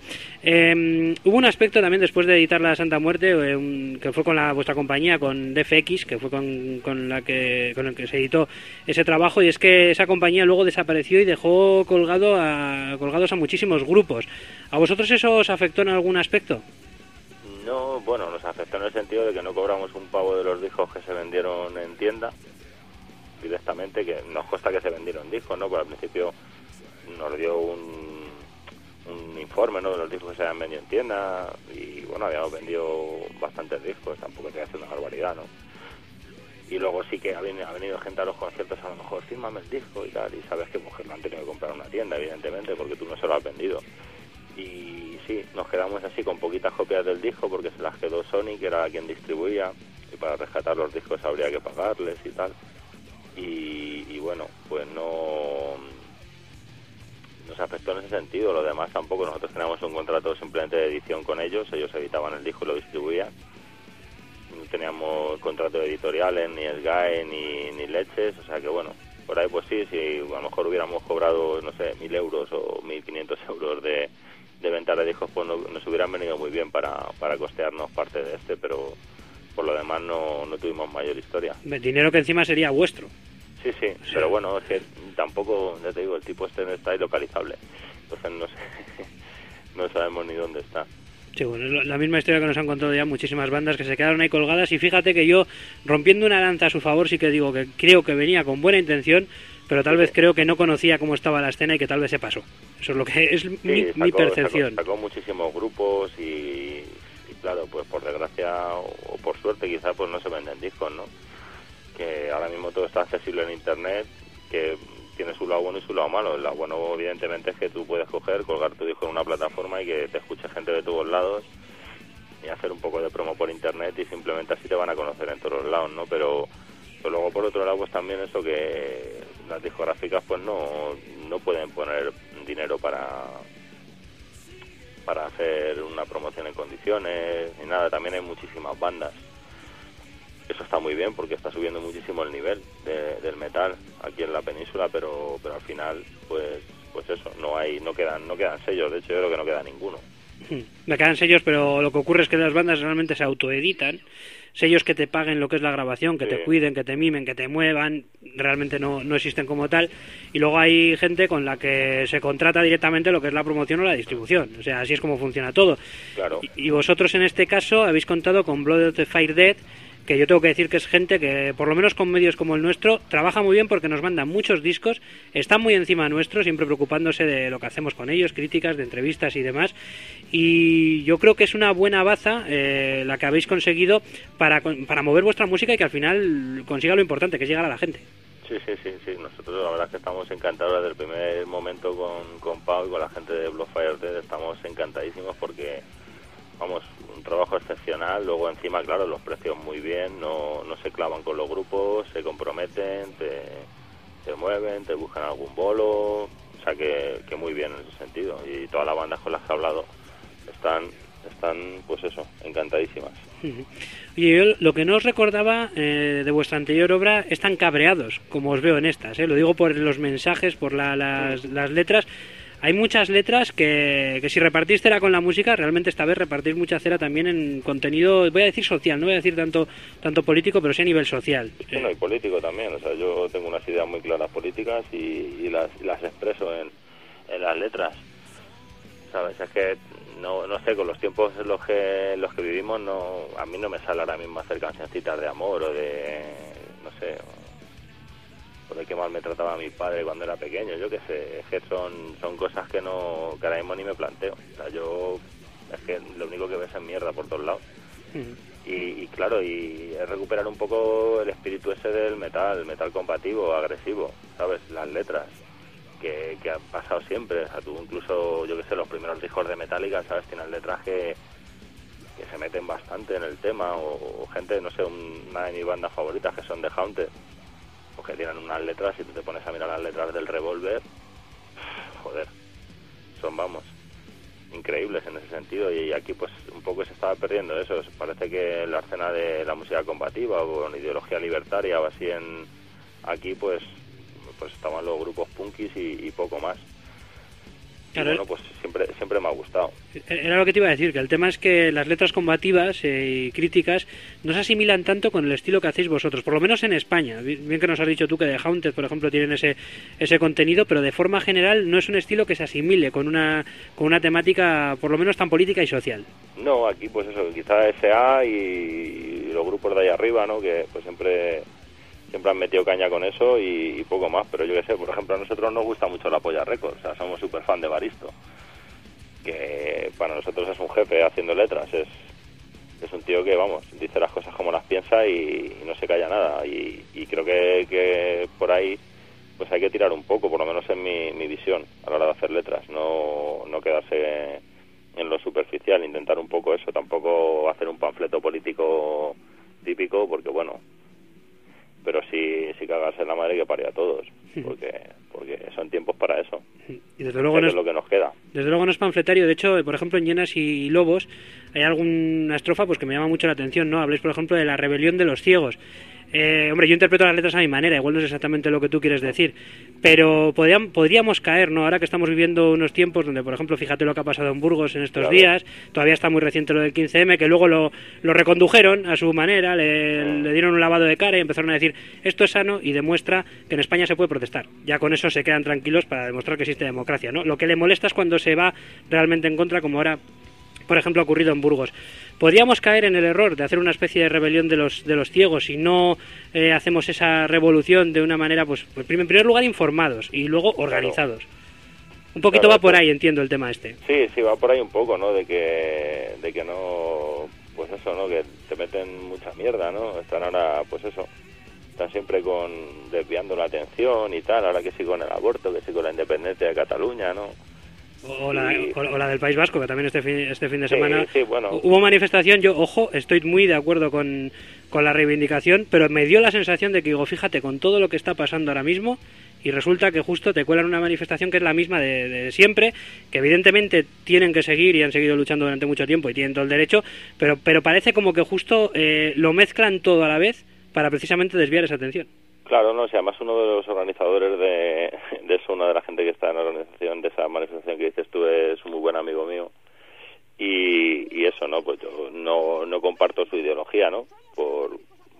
hubo un aspecto también después de editar La Santa Muerte, que fue con vuestra compañía, con DFX, que fue con el que se editó ese trabajo, y es que esa compañía luego desapareció y dejó colgados a muchísimos grupos. ¿A vosotros eso os afectó en algún aspecto? No, bueno, nos afectó en el sentido de que no cobramos un pavo de los discos que se vendieron en tienda directamente, que nos consta que se vendieron discos, ¿no? Porque al principio nos dio un informe, ¿no?, de los discos que se habían vendido en tienda y bueno, habíamos vendido bastantes discos, tampoco te voy a hacer una barbaridad, ¿no? Y luego sí que ha venido gente a los conciertos, a lo mejor fírmame el disco y tal, y sabes que pues, lo han tenido que comprar en una tienda, evidentemente, porque tú no se lo has vendido. Y sí, nos quedamos así con poquitas copias del disco porque se las quedó Sony, que era quien distribuía, y para rescatar los discos habría que pagarles y tal. Y bueno, pues nos afectó en ese sentido. Lo demás tampoco. Nosotros teníamos un contrato simplemente de edición con ellos editaban el disco y lo distribuían. No teníamos contrato editoriales, ni SGAE, ni leches, o sea que bueno, por ahí pues sí, si a lo mejor hubiéramos cobrado, no sé, 1.000 euros o 1.500 euros de venta de discos, pues nos hubieran venido muy bien para costearnos parte de pero por lo demás no tuvimos mayor historia. El dinero que encima sería vuestro. Sí, pero bueno, es que tampoco, ya te digo, el tipo no está ilocalizable, entonces no sé, no sabemos ni dónde está. Sí, bueno, es la misma historia que nos han contado ya muchísimas bandas que se quedaron ahí colgadas, y fíjate que yo, rompiendo una lanza a su favor, sí que digo que creo que venía con buena intención, pero tal vez creo que no conocía cómo estaba la escena y que tal vez se pasó. Eso es lo que es mi percepción. Sacó muchísimos grupos y claro, pues por desgracia o por suerte quizás pues no se venden discos, ¿no? Que ahora mismo todo está accesible en internet, que tiene su lado bueno y su lado malo. El lado bueno evidentemente es que tú puedes colgar tu disco en una plataforma y que te escuche gente de todos lados y hacer un poco de promo por internet, y simplemente así te van a conocer en todos lados, ¿no? Pero luego por otro lado pues también eso, que las discográficas pues no pueden poner dinero para para hacer una promoción en condiciones ni nada. También hay muchísimas bandas. Eso está muy bien porque está subiendo muchísimo el nivel del metal aquí en la península, pero al final pues eso, no quedan sellos. De hecho yo creo que no queda ninguno. Me quedan sellos, pero lo que ocurre es que las bandas realmente se autoeditan. Sellos que te paguen lo que es la grabación, que te cuiden, que te mimen, que te muevan, realmente no existen como tal. Y luego hay gente con la que se contrata directamente lo que es la promoción o la distribución. O sea, así es como funciona todo. Claro. Y vosotros en este caso habéis contado con Blood of the Fire Dead, que yo tengo que decir que es gente que, por lo menos con medios como el nuestro, trabaja muy bien porque nos mandan muchos discos, están muy encima nuestro, siempre preocupándose de lo que hacemos con ellos, críticas, de entrevistas y demás. Y yo creo que es una buena baza la que habéis conseguido para mover vuestra música y que al final consiga lo importante, que es llegar a la gente. Sí. Nosotros la verdad es que estamos encantados desde el primer momento con Pau y con la gente de Blood Fire Dead. Estamos encantadísimos porque, vamos, un trabajo excepcional. Luego encima, claro, los precios muy bien, no se clavan con los grupos, se comprometen, te mueven, te buscan algún bolo. O sea que muy bien en ese sentido. Y todas las bandas con las que he hablado están pues eso, encantadísimas. Oye, yo lo que no os recordaba de vuestra anterior obra es tan cabreados como os veo en estas, lo digo por los mensajes, por las letras. Hay muchas letras que si repartís cera con la música, realmente esta vez repartís mucha cera también en contenido, voy a decir social, no voy a decir tanto político, pero sí a nivel social. Sí, no, y político también. O sea, yo tengo unas ideas muy claras políticas y las expreso en las letras. ¿Sabes? Es que no sé, con los tiempos en los que vivimos, a mí no me sale ahora mismo hacer cancioncitas de amor o de, no sé, o de qué mal me trataba mi padre cuando era pequeño. Yo qué sé, es que son cosas que ahora mismo ni me planteo. O sea, yo es que lo único que ves es mierda por todos lados. Y claro, y es recuperar un poco el espíritu ese del metal combativo, agresivo, ¿sabes? Las letras que han pasado siempre. O sea, tú incluso, yo que sé, los primeros discos de Metallica, ¿sabes? Tienen letras que se meten bastante en el tema, o gente, no sé, una de mis bandas favoritas que son The Haunted, pues que tienen unas letras, y tú te pones a mirar las letras del Revolver, joder, son, vamos, increíbles en ese sentido. Y aquí pues un poco se estaba perdiendo eso. Parece que la escena de la música combativa o con ideología libertaria o así aquí pues estaban los grupos punkis y poco más. Claro, y bueno, pues siempre me ha gustado. Era lo que te iba a decir, que el tema es que las letras combativas y críticas no se asimilan tanto con el estilo que hacéis vosotros, por lo menos en España. Bien que nos has dicho tú que The Haunted, por ejemplo, tienen ese contenido, pero de forma general no es un estilo que se asimile con una temática por lo menos tan política y social. No, aquí pues eso, quizá S.A. y los grupos de ahí arriba, ¿no? Que pues siempre han metido caña con eso y poco más. Pero yo qué sé, por ejemplo, a nosotros nos gusta mucho la Polla Records. O sea, somos súper fan de Baristo, que para nosotros es un jefe haciendo letras. Es un tío que, vamos, dice las cosas como las piensa y no se calla nada. Y creo que por ahí pues hay que tirar un poco, por lo menos en mi visión, a la hora de hacer letras. No quedarse en lo superficial, intentar un poco eso. Tampoco hacer un panfleto político típico, porque bueno, pero sí cagarse en la madre que parió a todos, porque son tiempos para eso. Y desde luego es lo que nos queda. Desde luego no es panfletario. De hecho, por ejemplo, en Llenas y Lobos hay alguna estrofa pues que me llama mucho la atención, ¿no? Habléis, por ejemplo, de la rebelión de los ciegos. Hombre, yo interpreto las letras a mi manera, igual no es exactamente lo que tú quieres decir, pero podríamos caer, ¿no? Ahora que estamos viviendo unos tiempos donde, por ejemplo, fíjate lo que ha pasado en Burgos en estos días, todavía está muy reciente lo del 15M, que luego lo recondujeron a su manera, le dieron un lavado de cara y empezaron a decir, esto es sano y demuestra que en España se puede protestar. Ya con eso se quedan tranquilos para demostrar que existe democracia, ¿no? Lo que le molesta es cuando se va realmente en contra, como ahora, por ejemplo, ha ocurrido en Burgos. Podríamos caer en el error de hacer una especie de rebelión de los ciegos si no hacemos esa revolución de una manera, pues en primer lugar informados y luego organizados. Un poquito va por ahí, entiendo el tema este. Sí, va por ahí un poco, ¿no? De que no, pues eso, ¿no? Que te meten mucha mierda, ¿no? Están ahora, pues eso, están siempre desviando la atención y tal. Ahora que sí con el aborto, que sí con la independencia de Cataluña, ¿no? O la del País Vasco, que también este fin de semana bueno, hubo manifestación. Yo, ojo, estoy muy de acuerdo con la reivindicación, pero me dio la sensación de que, digo, fíjate, con todo lo que está pasando ahora mismo, y resulta que justo te cuelan una manifestación que es la misma de siempre, que evidentemente tienen que seguir y han seguido luchando durante mucho tiempo y tienen todo el derecho, pero parece como que justo lo mezclan todo a la vez para precisamente desviar esa atención. Claro, no, si además uno de los organizadores de eso, una de la gente que está en la organización de esa manifestación que dices tú, es un muy buen amigo mío, y eso, ¿no? Pues yo no comparto su ideología, ¿no? Por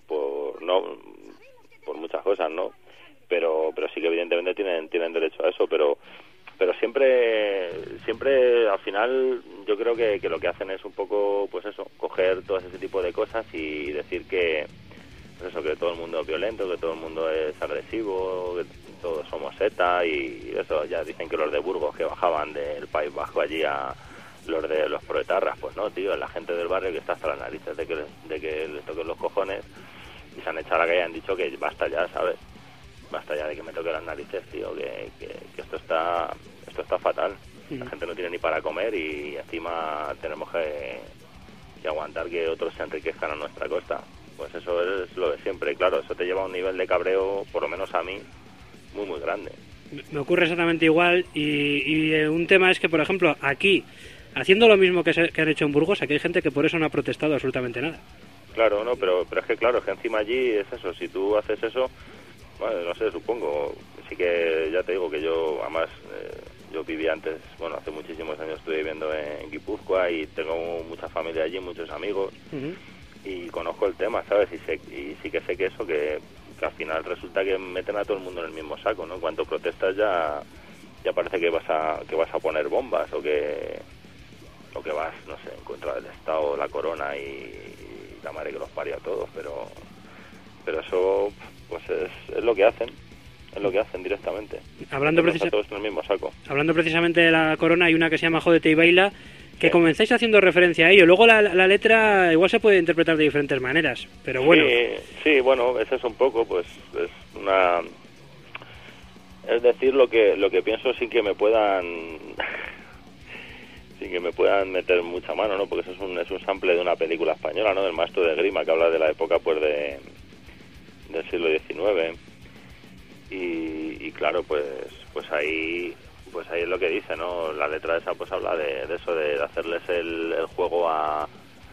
muchas cosas, ¿no? Pero sí que evidentemente tienen derecho a eso, pero siempre al final yo creo que lo que hacen es un poco, pues eso, coger todo ese tipo de cosas y decir que, pues eso, que todo el mundo es violento, que todo el mundo es agresivo, que todos somos ETA, y eso. Ya dicen que los de Burgos, que bajaban del País Vasco allí a los de los proetarras, pues no, tío, la gente del barrio que está hasta las narices de que les toquen los cojones, y se han echado a la calle y han dicho que basta ya, ¿sabes? Basta ya de que me toque las narices, tío, que esto está fatal. La gente no tiene ni para comer y encima tenemos que aguantar que otros se enriquezcan a nuestra costa. Pues eso es lo de siempre, claro, eso te lleva a un nivel de cabreo, por lo menos a mí, muy muy grande. Me ocurre exactamente igual, y un tema es que, por ejemplo, aquí, haciendo lo mismo que han hecho en Burgos, aquí hay gente que por eso no ha protestado absolutamente nada. Claro, no, pero es que claro, es que encima allí es eso, si tú haces eso, bueno, no sé, supongo, sí que ya te digo que yo, además, yo vivía antes, bueno, hace muchísimos años estuve viviendo en Guipúzcoa y tengo mucha familia allí, muchos amigos, y conozco el tema, ¿sabes? Y sí que sé que eso, que al final resulta que meten a todo el mundo en el mismo saco, ¿no? Cuando protestas ya parece que vas a poner bombas o que vas, no sé, en contra del Estado, la corona y la madre que los parió a todos, pero eso pues es lo que hacen. Es lo que hacen directamente. Hablando todos en el mismo saco. Hablando precisamente de la corona, hay una que se llama Jódete y Baila, que comenzáis haciendo referencia a ello. Luego la letra igual se puede interpretar de diferentes maneras, pero bueno. Sí, bueno, eso es un poco, pues, es decir lo que pienso sin que me puedan meter mucha mano, ¿no? Porque eso es un sample de una película española, ¿no? Del Maestro de Grima, que habla de la época, pues, del siglo XIX. Y claro, pues ahí es lo que dice, ¿no? La letra esa pues habla de eso, de hacerles el juego a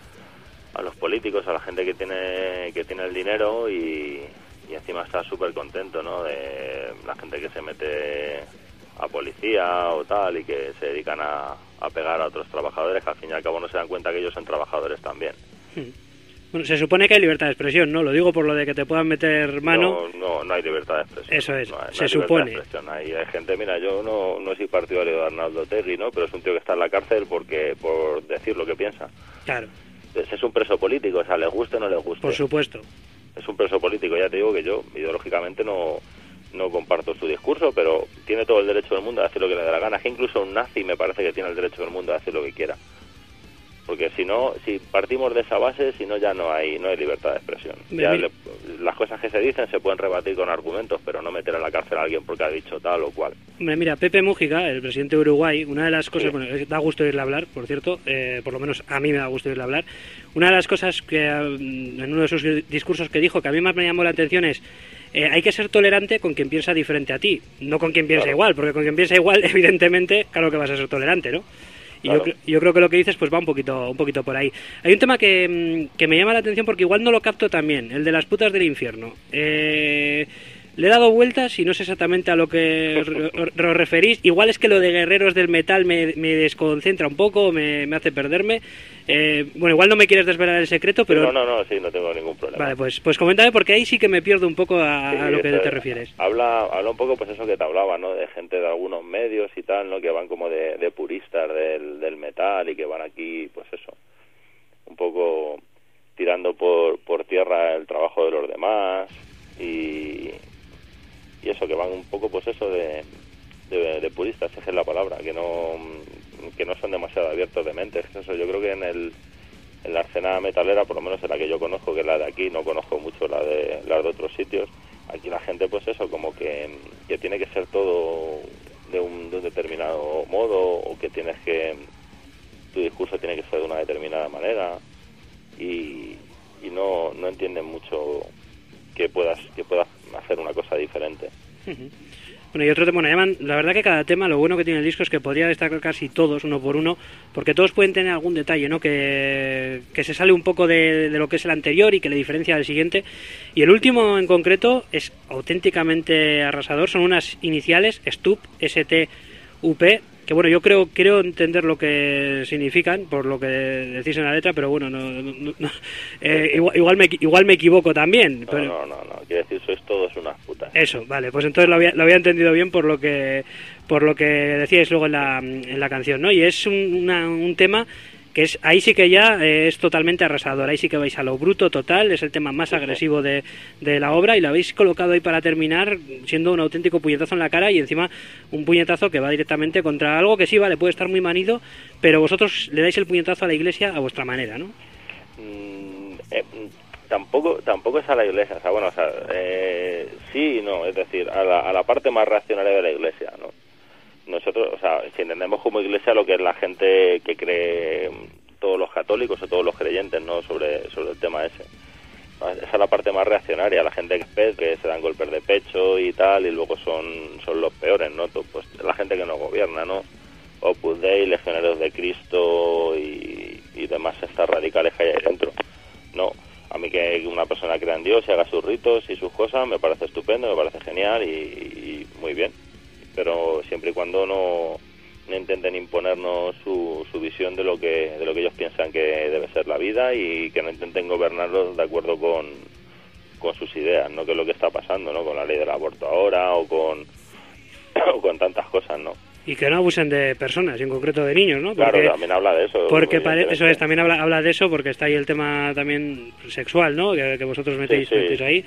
los políticos, a la gente que tiene el dinero, y encima está súper contento, ¿no? De la gente que se mete a policía o tal y que se dedican a pegar a otros trabajadores, que al fin y al cabo no se dan cuenta que ellos son trabajadores también. Bueno, se supone que hay libertad de expresión, ¿no? Lo digo por lo de que te puedan meter mano. No hay libertad de expresión. Eso es, no se supone. Hay gente, mira, yo no soy partidario de Arnaldo Otegi, ¿no? Pero es un tío que está en la cárcel por decir lo que piensa. Claro. Entonces es un preso político, o sea, les guste o no les guste. Por supuesto. Es un preso político, ya te digo que yo ideológicamente no comparto su discurso, pero tiene todo el derecho del mundo a decir lo que le dé la gana. Es que incluso un nazi me parece que tiene el derecho del mundo a decir lo que quiera. Porque si partimos de esa base, si no, ya no hay libertad de expresión. Las cosas que se dicen se pueden rebatir con argumentos, pero no meter en la cárcel a alguien porque ha dicho tal o cual. Mira, Pepe Mújica, el presidente de Uruguay, una de las cosas, bueno, da gusto oírle hablar, por cierto, por lo menos a mí me da gusto oírle hablar. Una de las cosas que en uno de sus discursos que dijo, que a mí más me llamó la atención, es hay que ser tolerante con quien piensa diferente a ti, no con quien piensa igual, porque con quien piensa igual, evidentemente, claro que vas a ser tolerante, ¿no? Y claro. Yo creo que lo que dices pues va un poquito por ahí. Hay un tema que me llama la atención porque igual no lo capto también, el de las putas del infierno. Le he dado vueltas y no sé exactamente a lo que os referís. Igual es que lo de guerreros del metal me desconcentra un poco, me hace perderme. Bueno, igual no me quieres desvelar el secreto, pero... No, sí, no tengo ningún problema. Vale, pues coméntame, porque ahí sí que me pierdo un poco a lo que te refieres. Habla un poco, pues eso que te hablaba, ¿no? De gente de algunos medios y tal, ¿no? Que van como de puristas del metal y que van aquí, pues eso, un poco tirando por tierra el trabajo de los demás y eso, que van un poco, pues eso, de puristas, esa es la palabra, que no son demasiado abiertos de mente. Eso, yo creo que en la escena metalera, por lo menos en la que yo conozco, que es la de aquí, no conozco mucho la de otros sitios, aquí la gente, pues eso, como que tiene que ser todo de un determinado modo, o que tu discurso tiene que ser de una determinada manera, y no entienden mucho que puedas hacer una cosa diferente. Bueno, y otro tema, la verdad que cada tema, lo bueno que tiene el disco es que podría destacar casi todos, uno por uno, porque todos pueden tener algún detalle, ¿no? Que se sale un poco de lo que es el anterior y que le diferencia del siguiente. Y el último en concreto es auténticamente arrasador, son unas iniciales, STUP, S-T-U-P, que bueno, yo creo entender lo que significan por lo que decís en la letra, pero bueno, igual me equivoco también. Pero... No, quiere decir sois todos unas putas. Eso, vale, pues entonces lo había entendido bien por lo que decíais luego en la canción, ¿no? Y es un tema que es, ahí sí que ya es totalmente arrasador, ahí sí que vais a lo bruto total, es el tema más agresivo de la obra y lo habéis colocado ahí para terminar siendo un auténtico puñetazo en la cara y encima un puñetazo que va directamente contra algo que sí, vale, puede estar muy manido, pero vosotros le dais el puñetazo a la iglesia a vuestra manera, ¿no? Tampoco es a la iglesia, o sea, bueno, o sea, sí y no, es decir, a la parte más reaccionaria de la iglesia, ¿no? Nosotros, o sea, si entendemos como iglesia lo que es la gente que cree, todos los católicos o todos los creyentes, ¿no? Sobre el tema ese. Esa es la parte más reaccionaria, la gente que se dan golpes de pecho y tal, y luego son los peores, ¿no? Pues la gente que nos gobierna, ¿no? Opus Dei, Legionarios de Cristo y demás estas radicales que hay ahí dentro. No, a mí que una persona crea en Dios y haga sus ritos y sus cosas me parece estupendo, me parece genial y muy bien. Pero siempre y cuando no intenten imponernos su visión de lo que ellos piensan que debe ser la vida y que no intenten gobernarlos de acuerdo con sus ideas, no que es lo que está pasando, ¿no? Con la ley del aborto ahora o con tantas cosas, ¿no? Y que no abusen de personas, y en concreto de niños, ¿no? Porque, claro, también habla de eso. Porque eso es, también habla de eso, porque está ahí el tema también sexual, ¿no? Que vosotros metéis ahí.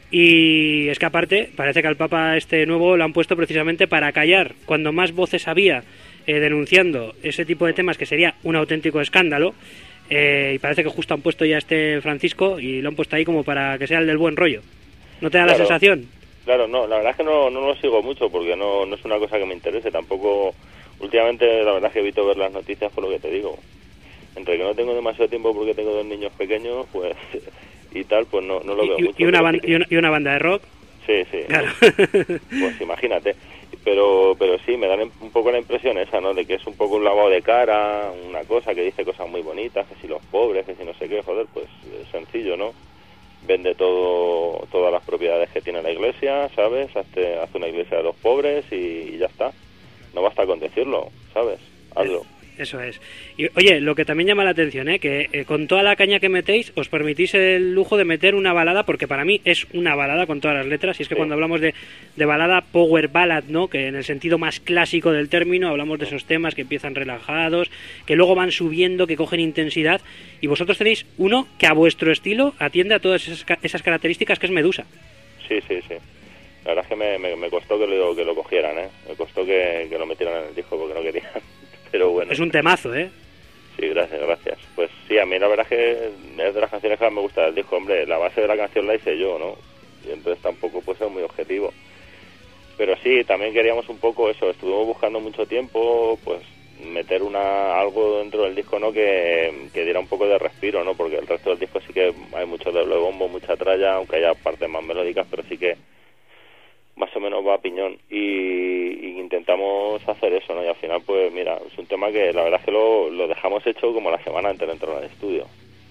Y es que aparte, parece que al Papa nuevo lo han puesto precisamente para callar. Cuando más voces había denunciando ese tipo de temas, que sería un auténtico escándalo, y parece que justo han puesto ya Francisco y lo han puesto ahí como para que sea el del buen rollo. ¿No te da la sensación? Claro, no, la verdad es que no lo sigo mucho porque no es una cosa que me interese. Tampoco, últimamente la verdad es que evito ver las noticias por lo que te digo. Entre que no tengo demasiado tiempo porque tengo 2 niños pequeños, pues... y tal, pues no lo veo mucho. ¿Y una banda de rock? Sí. Claro. Pues imagínate. Pero sí, me dan un poco la impresión esa, ¿no? De que es un poco un lavado de cara, una cosa que dice cosas muy bonitas, que si los pobres, que si no sé qué, joder, pues es sencillo, ¿no? Vende todas las propiedades que tiene la iglesia, ¿sabes? Hace una iglesia de los pobres y ya está. No basta con decirlo, ¿sabes? Hazlo. Eso es. Y oye, lo que también llama la atención, que con toda la caña que metéis, os permitís el lujo de meter una balada, porque para mí es una balada con todas las letras, y es que cuando hablamos de balada, power ballad, ¿no? Que en el sentido más clásico del término, hablamos de esos temas que empiezan relajados, que luego van subiendo, que cogen intensidad, y vosotros tenéis uno que a vuestro estilo atiende a todas esas características, que es Medusa. Sí. La verdad es que me costó que lo cogieran, Me costó que lo metieran en el disco porque no querían. Pero bueno. Es un temazo, Sí, gracias. Pues sí, a mí la verdad es que es de las canciones que más me gusta del disco. Hombre, la base de la canción la hice yo, ¿no? Y entonces tampoco puede ser muy objetivo. Pero sí, también queríamos un poco eso. Estuvimos buscando mucho tiempo, pues meter algo dentro del disco, ¿no? Que diera un poco de respiro, ¿no? Porque el resto del disco sí que hay mucho doble bombo, mucha tralla, aunque haya partes más melódicas, pero sí que más o menos va a piñón y intentamos hacer eso, ¿no? Y al final, pues mira, es un tema que la verdad es que lo dejamos hecho como la semana antes de entrar al estudio.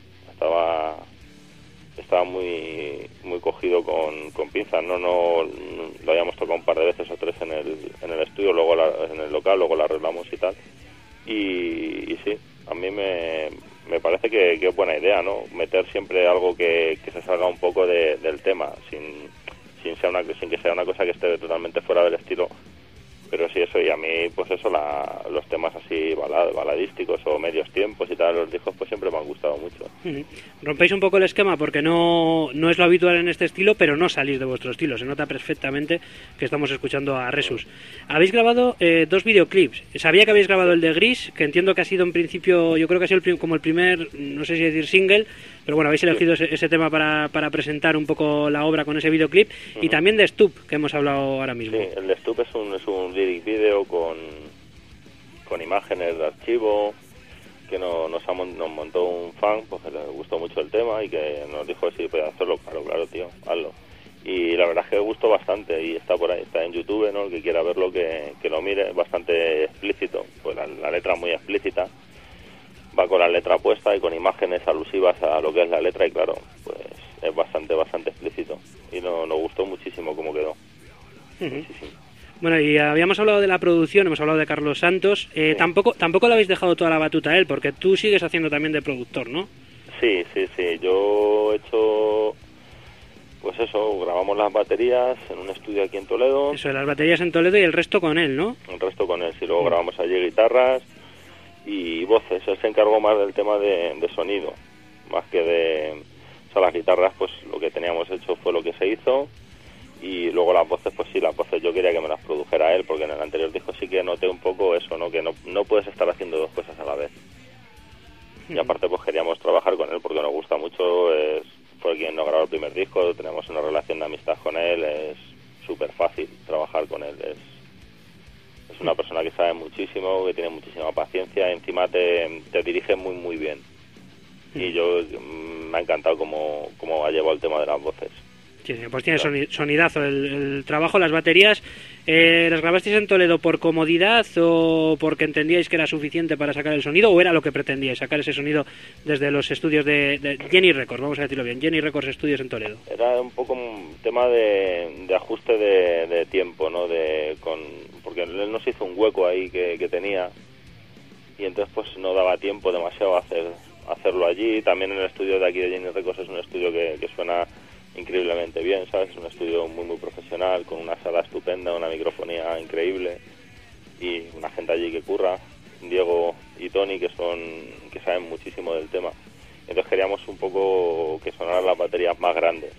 Estaba muy cogido con pinzas, no lo habíamos tocado un par de veces o 3 en el estudio, luego en el local, luego lo arreglamos y tal. Y sí, a mí me parece que es buena idea, ¿no? Meter siempre algo que se salga un poco del tema, sin que sea una cosa que esté totalmente fuera del estilo. Pero sí, eso, y a mí, pues eso, los temas así baladísticos o medios tiempos y tal, los discos, pues siempre me han gustado mucho. Rompéis un poco el esquema porque no es lo habitual en este estilo, pero no salís de vuestro estilo. Se nota perfectamente que estamos escuchando a Resus. Habéis grabado 2 videoclips. Sabía que habéis grabado el de Gris, que entiendo que ha sido en principio, yo creo que ha sido como el primer, no sé si decir single, pero bueno, habéis elegido ese tema para presentar un poco la obra con ese videoclip. Y también de Stup, que hemos hablado ahora mismo. Sí, el de Stup es un lyric video con imágenes de archivo que nos montó un fan, pues que le gustó mucho el tema y que nos dijo si podía hacerlo. Claro, tío, hazlo. y la verdad es que gustó bastante y está por ahí, está en YouTube, ¿no? El que quiera verlo que lo mire, es bastante explícito, pues la letra es muy explícita, va con la letra puesta y con imágenes alusivas a lo que es la letra y claro, pues es bastante explícito y nos gustó muchísimo cómo quedó. Muchísimo. Bueno, y habíamos hablado de la producción, hemos hablado de Carlos Santos, Sí. tampoco le habéis dejado toda la batuta a él, porque tú sigues haciendo también de productor, ¿no? Sí, yo he hecho, pues eso, grabamos las baterías en un estudio aquí en Toledo. Eso, las baterías en Toledo y el resto con él, ¿no? El resto con él, sí, luego grabamos allí guitarras y voces. Él se encargó más del tema de sonido, más que de... O sea, las guitarras, pues lo que teníamos hecho fue lo que se hizo y luego las voces, pues sí, las voces yo quería que me las produjera él, porque en el anterior disco sí que noté un poco eso, ¿no? Que no puedes estar haciendo dos cosas a la vez. Y aparte pues queríamos trabajar con él porque nos gusta mucho, fue quien nos grabó el primer disco, tenemos una relación de amistad con él, es súper fácil trabajar con él, es una persona que sabe muchísimo, que tiene muchísima paciencia, encima te dirige muy bien. Y yo me ha encantado cómo ha llevado el tema de las voces. Sí, pues tiene sonidazo el trabajo, las baterías. ¿Las grabasteis en Toledo por comodidad o porque entendíais que era suficiente para sacar el sonido o era lo que pretendíais, sacar ese sonido desde los estudios de Jenny Records, vamos a decirlo bien, Jenny Records Studios en Toledo? Era un poco un tema de ajuste de tiempo, ¿no? Porque él nos hizo un hueco ahí que tenía y entonces pues no daba tiempo demasiado a hacerlo allí. También en el estudio de aquí de Jenny Records es un estudio que suena increíblemente bien, ¿sabes? Es un estudio muy profesional, con una sala estupenda, una microfonía increíble y una gente allí que curra, Diego y Tony, que saben muchísimo del tema. Entonces queríamos un poco que sonaran las baterías más grandes,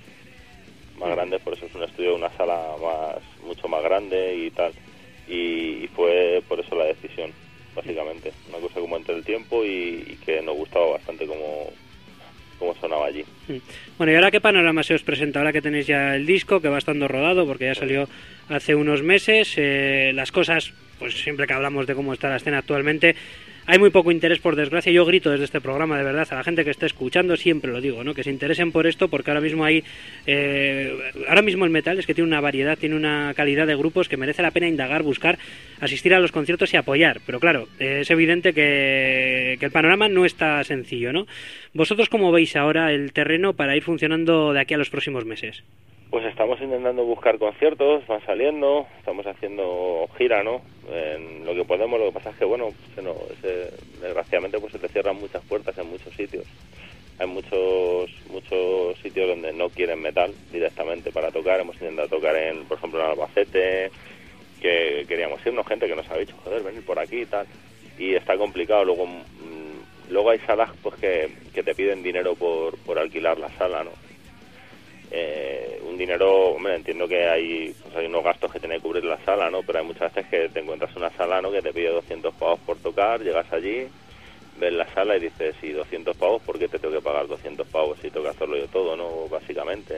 por eso es un estudio, una sala mucho más grande y tal, y fue por eso la decisión, básicamente, una cosa como entre el tiempo y que nos gustaba bastante como sonaba allí. Bueno, ¿y ahora qué panorama se os presenta? Ahora que tenéis ya el disco, que va estando rodado, porque ya salió hace unos meses, las cosas, pues siempre que hablamos de cómo está la escena actualmente, hay muy poco interés, por desgracia. Yo grito desde este programa, de verdad, a la gente que está escuchando, siempre lo digo, ¿no? Que se interesen por esto, porque ahora mismo ahora mismo el metal es que tiene una variedad, tiene una calidad de grupos que merece la pena indagar, buscar, asistir a los conciertos y apoyar. Pero claro, es evidente que el panorama no está sencillo, ¿no? ¿Vosotros cómo veis ahora el terreno para ir funcionando de aquí a los próximos meses? Pues estamos intentando buscar conciertos, van saliendo, estamos haciendo gira, ¿no? En lo que podemos, lo que pasa es que, bueno, desgraciadamente pues se te cierran muchas puertas en muchos sitios. Hay muchos sitios donde no quieren metal directamente para tocar. Hemos intentado tocar, por ejemplo, en Albacete, que queríamos irnos, gente que nos ha dicho, joder, venir por aquí y tal. Y está complicado. Luego hay salas pues que te piden dinero por alquilar la sala, ¿no? Un dinero, hombre, entiendo que hay unos gastos que tiene que cubrir la sala, ¿no? Pero hay muchas veces que te encuentras una sala, ¿no? Que te pide 200 pavos por tocar, llegas allí, ves la sala y dices, ¿y 200 pavos? ¿Por qué te tengo que pagar 200 pavos si tengo que hacerlo yo todo, ¿no? Básicamente.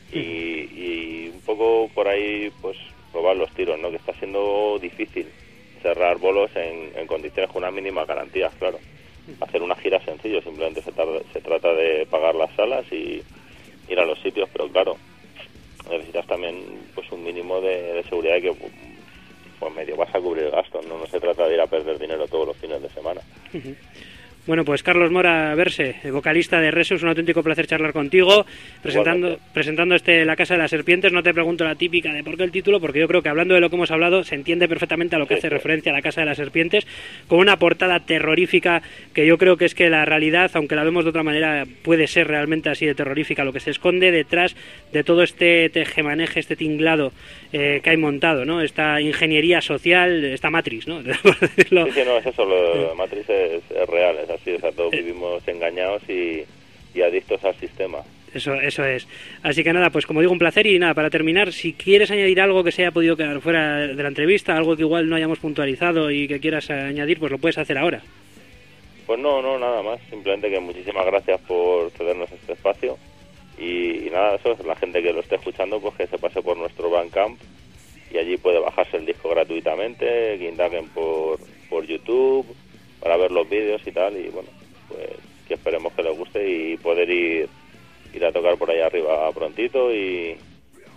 Y un poco por ahí, pues, probar los tiros, ¿no? Que está siendo difícil cerrar bolos en condiciones con unas mínimas garantías, claro. Hacer una gira es sencillo, simplemente se trata de pagar las salas y ir a los sitios, pero claro, necesitas también pues un mínimo de seguridad de que pues medio vas a cubrir gastos, no se trata de ir a perder dinero todos los fines de semana. Bueno, pues Carlos Mora Verse, vocalista de Resus, un auténtico placer charlar contigo, presentando La Casa de las Serpientes. No te pregunto la típica de por qué el título, porque yo creo que hablando de lo que hemos hablado se entiende perfectamente a lo que hace referencia a La Casa de las Serpientes, con una portada terrorífica que yo creo que es que la realidad, aunque la vemos de otra manera, puede ser realmente así de terrorífica, lo que se esconde detrás de todo este tejemaneje, este tinglado que hay montado, ¿no? Esta ingeniería social, esta Matrix, ¿no? Sí, no, es eso, lo de Matrix es real, es así, o sea, todos vivimos engañados y adictos al sistema. Eso es. Así que nada, pues como digo, un placer. Y nada, para terminar, si quieres añadir algo que se haya podido quedar fuera de la entrevista, algo que igual no hayamos puntualizado y que quieras añadir, pues lo puedes hacer ahora. Pues no, nada más, simplemente que muchísimas gracias por cedernos este espacio y nada, eso es la gente que lo esté escuchando, pues que se pase por nuestro Bandcamp y allí puede bajarse el disco gratuitamente, que indaguen por YouTube para ver los vídeos y tal, y bueno, pues que esperemos que les guste y poder ir a tocar por ahí arriba prontito y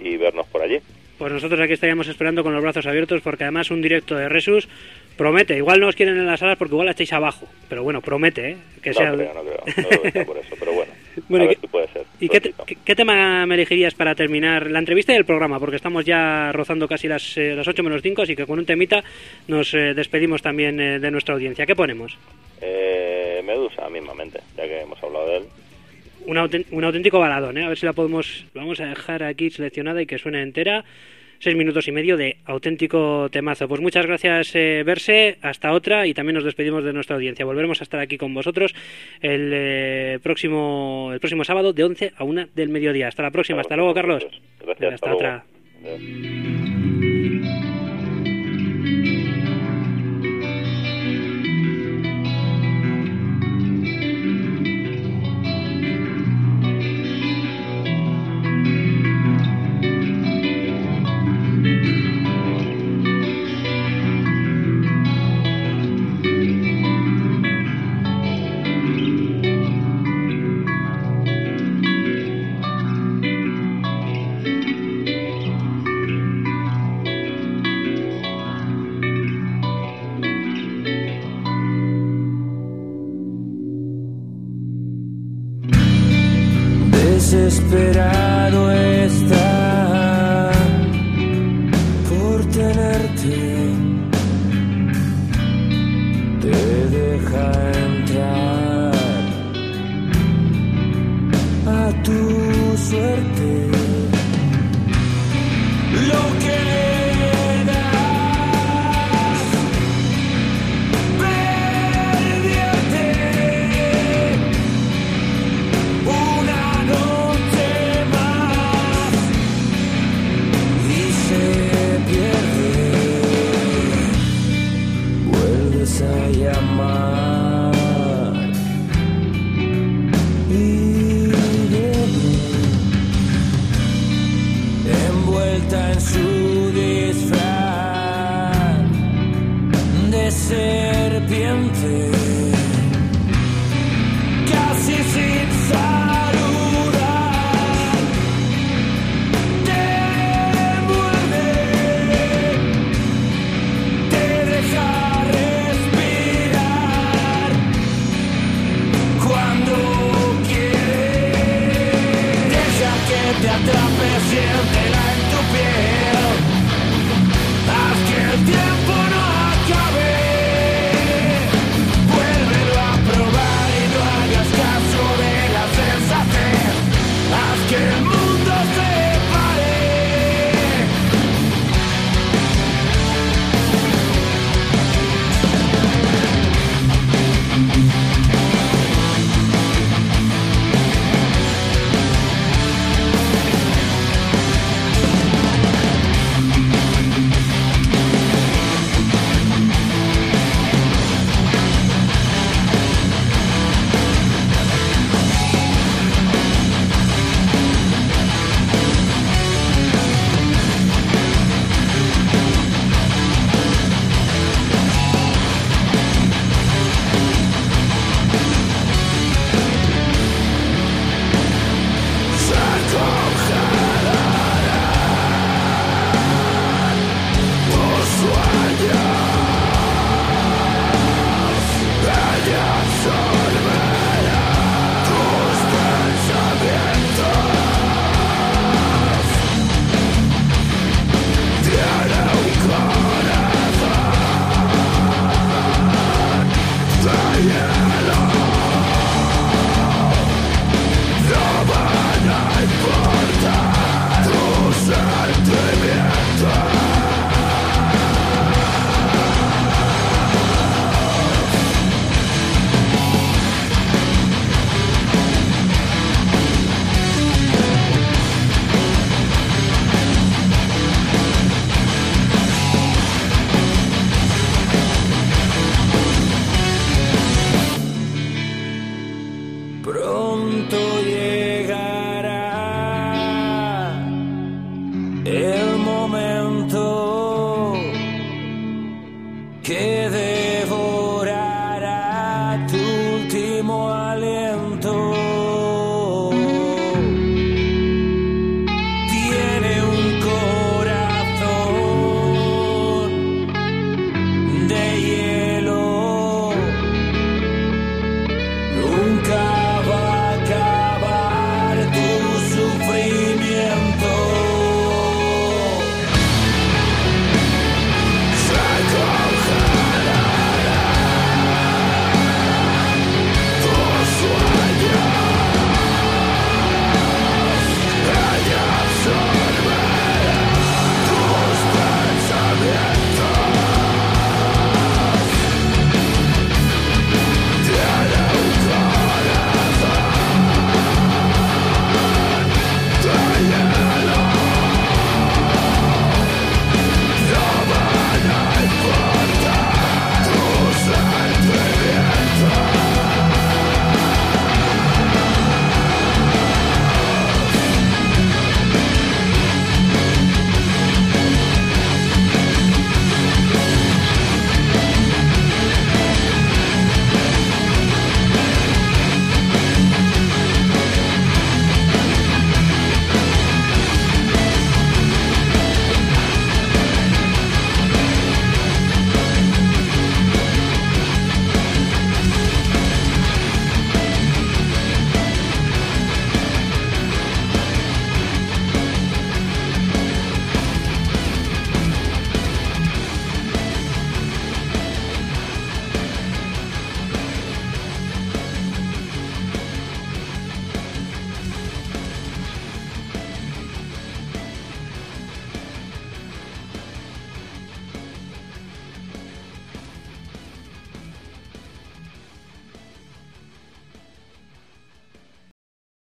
y vernos por allí. Pues nosotros aquí estaríamos esperando con los brazos abiertos, porque además un directo de Resus promete. Igual no os quieren en las salas porque igual estáis abajo, pero bueno, promete, que No sea... creo, no creo que sea por eso, pero bueno, Bueno, a ver si puede ser. ¿Y qué tema me elegirías para terminar la entrevista y el programa? Porque estamos ya rozando casi las 8 menos 5, así que con un temita nos despedimos también de nuestra audiencia. ¿Qué ponemos? Medusa, mismamente, ya que hemos hablado de él. Un auténtico baladón, ¿eh? A ver si la vamos a dejar aquí seleccionada y que suene entera. 6 minutos y medio de auténtico temazo. Pues muchas gracias, Verse. Hasta otra, y también nos despedimos de nuestra audiencia. Volveremos a estar aquí con vosotros el próximo sábado de 11 a 1 del mediodía. Hasta la próxima. Hasta luego, Carlos. Gracias. Hasta otra. Desesperado está por tenerte, te deja entrar a tu suerte. Lo que le das, perdierte una noche más y se pierde. Vuelves a llamar y viene envuelta en su disfraz de serpiente, casi sin saludar, te muerde, te deja respirar cuando quiere, deja que te atrape, siéntela en tu piel, haz que el tiempo no acabe, vuélvelo a probar y no hagas caso de la sensatez, haz que el mundo se pare. Pronto llegará el momento que devorará tu último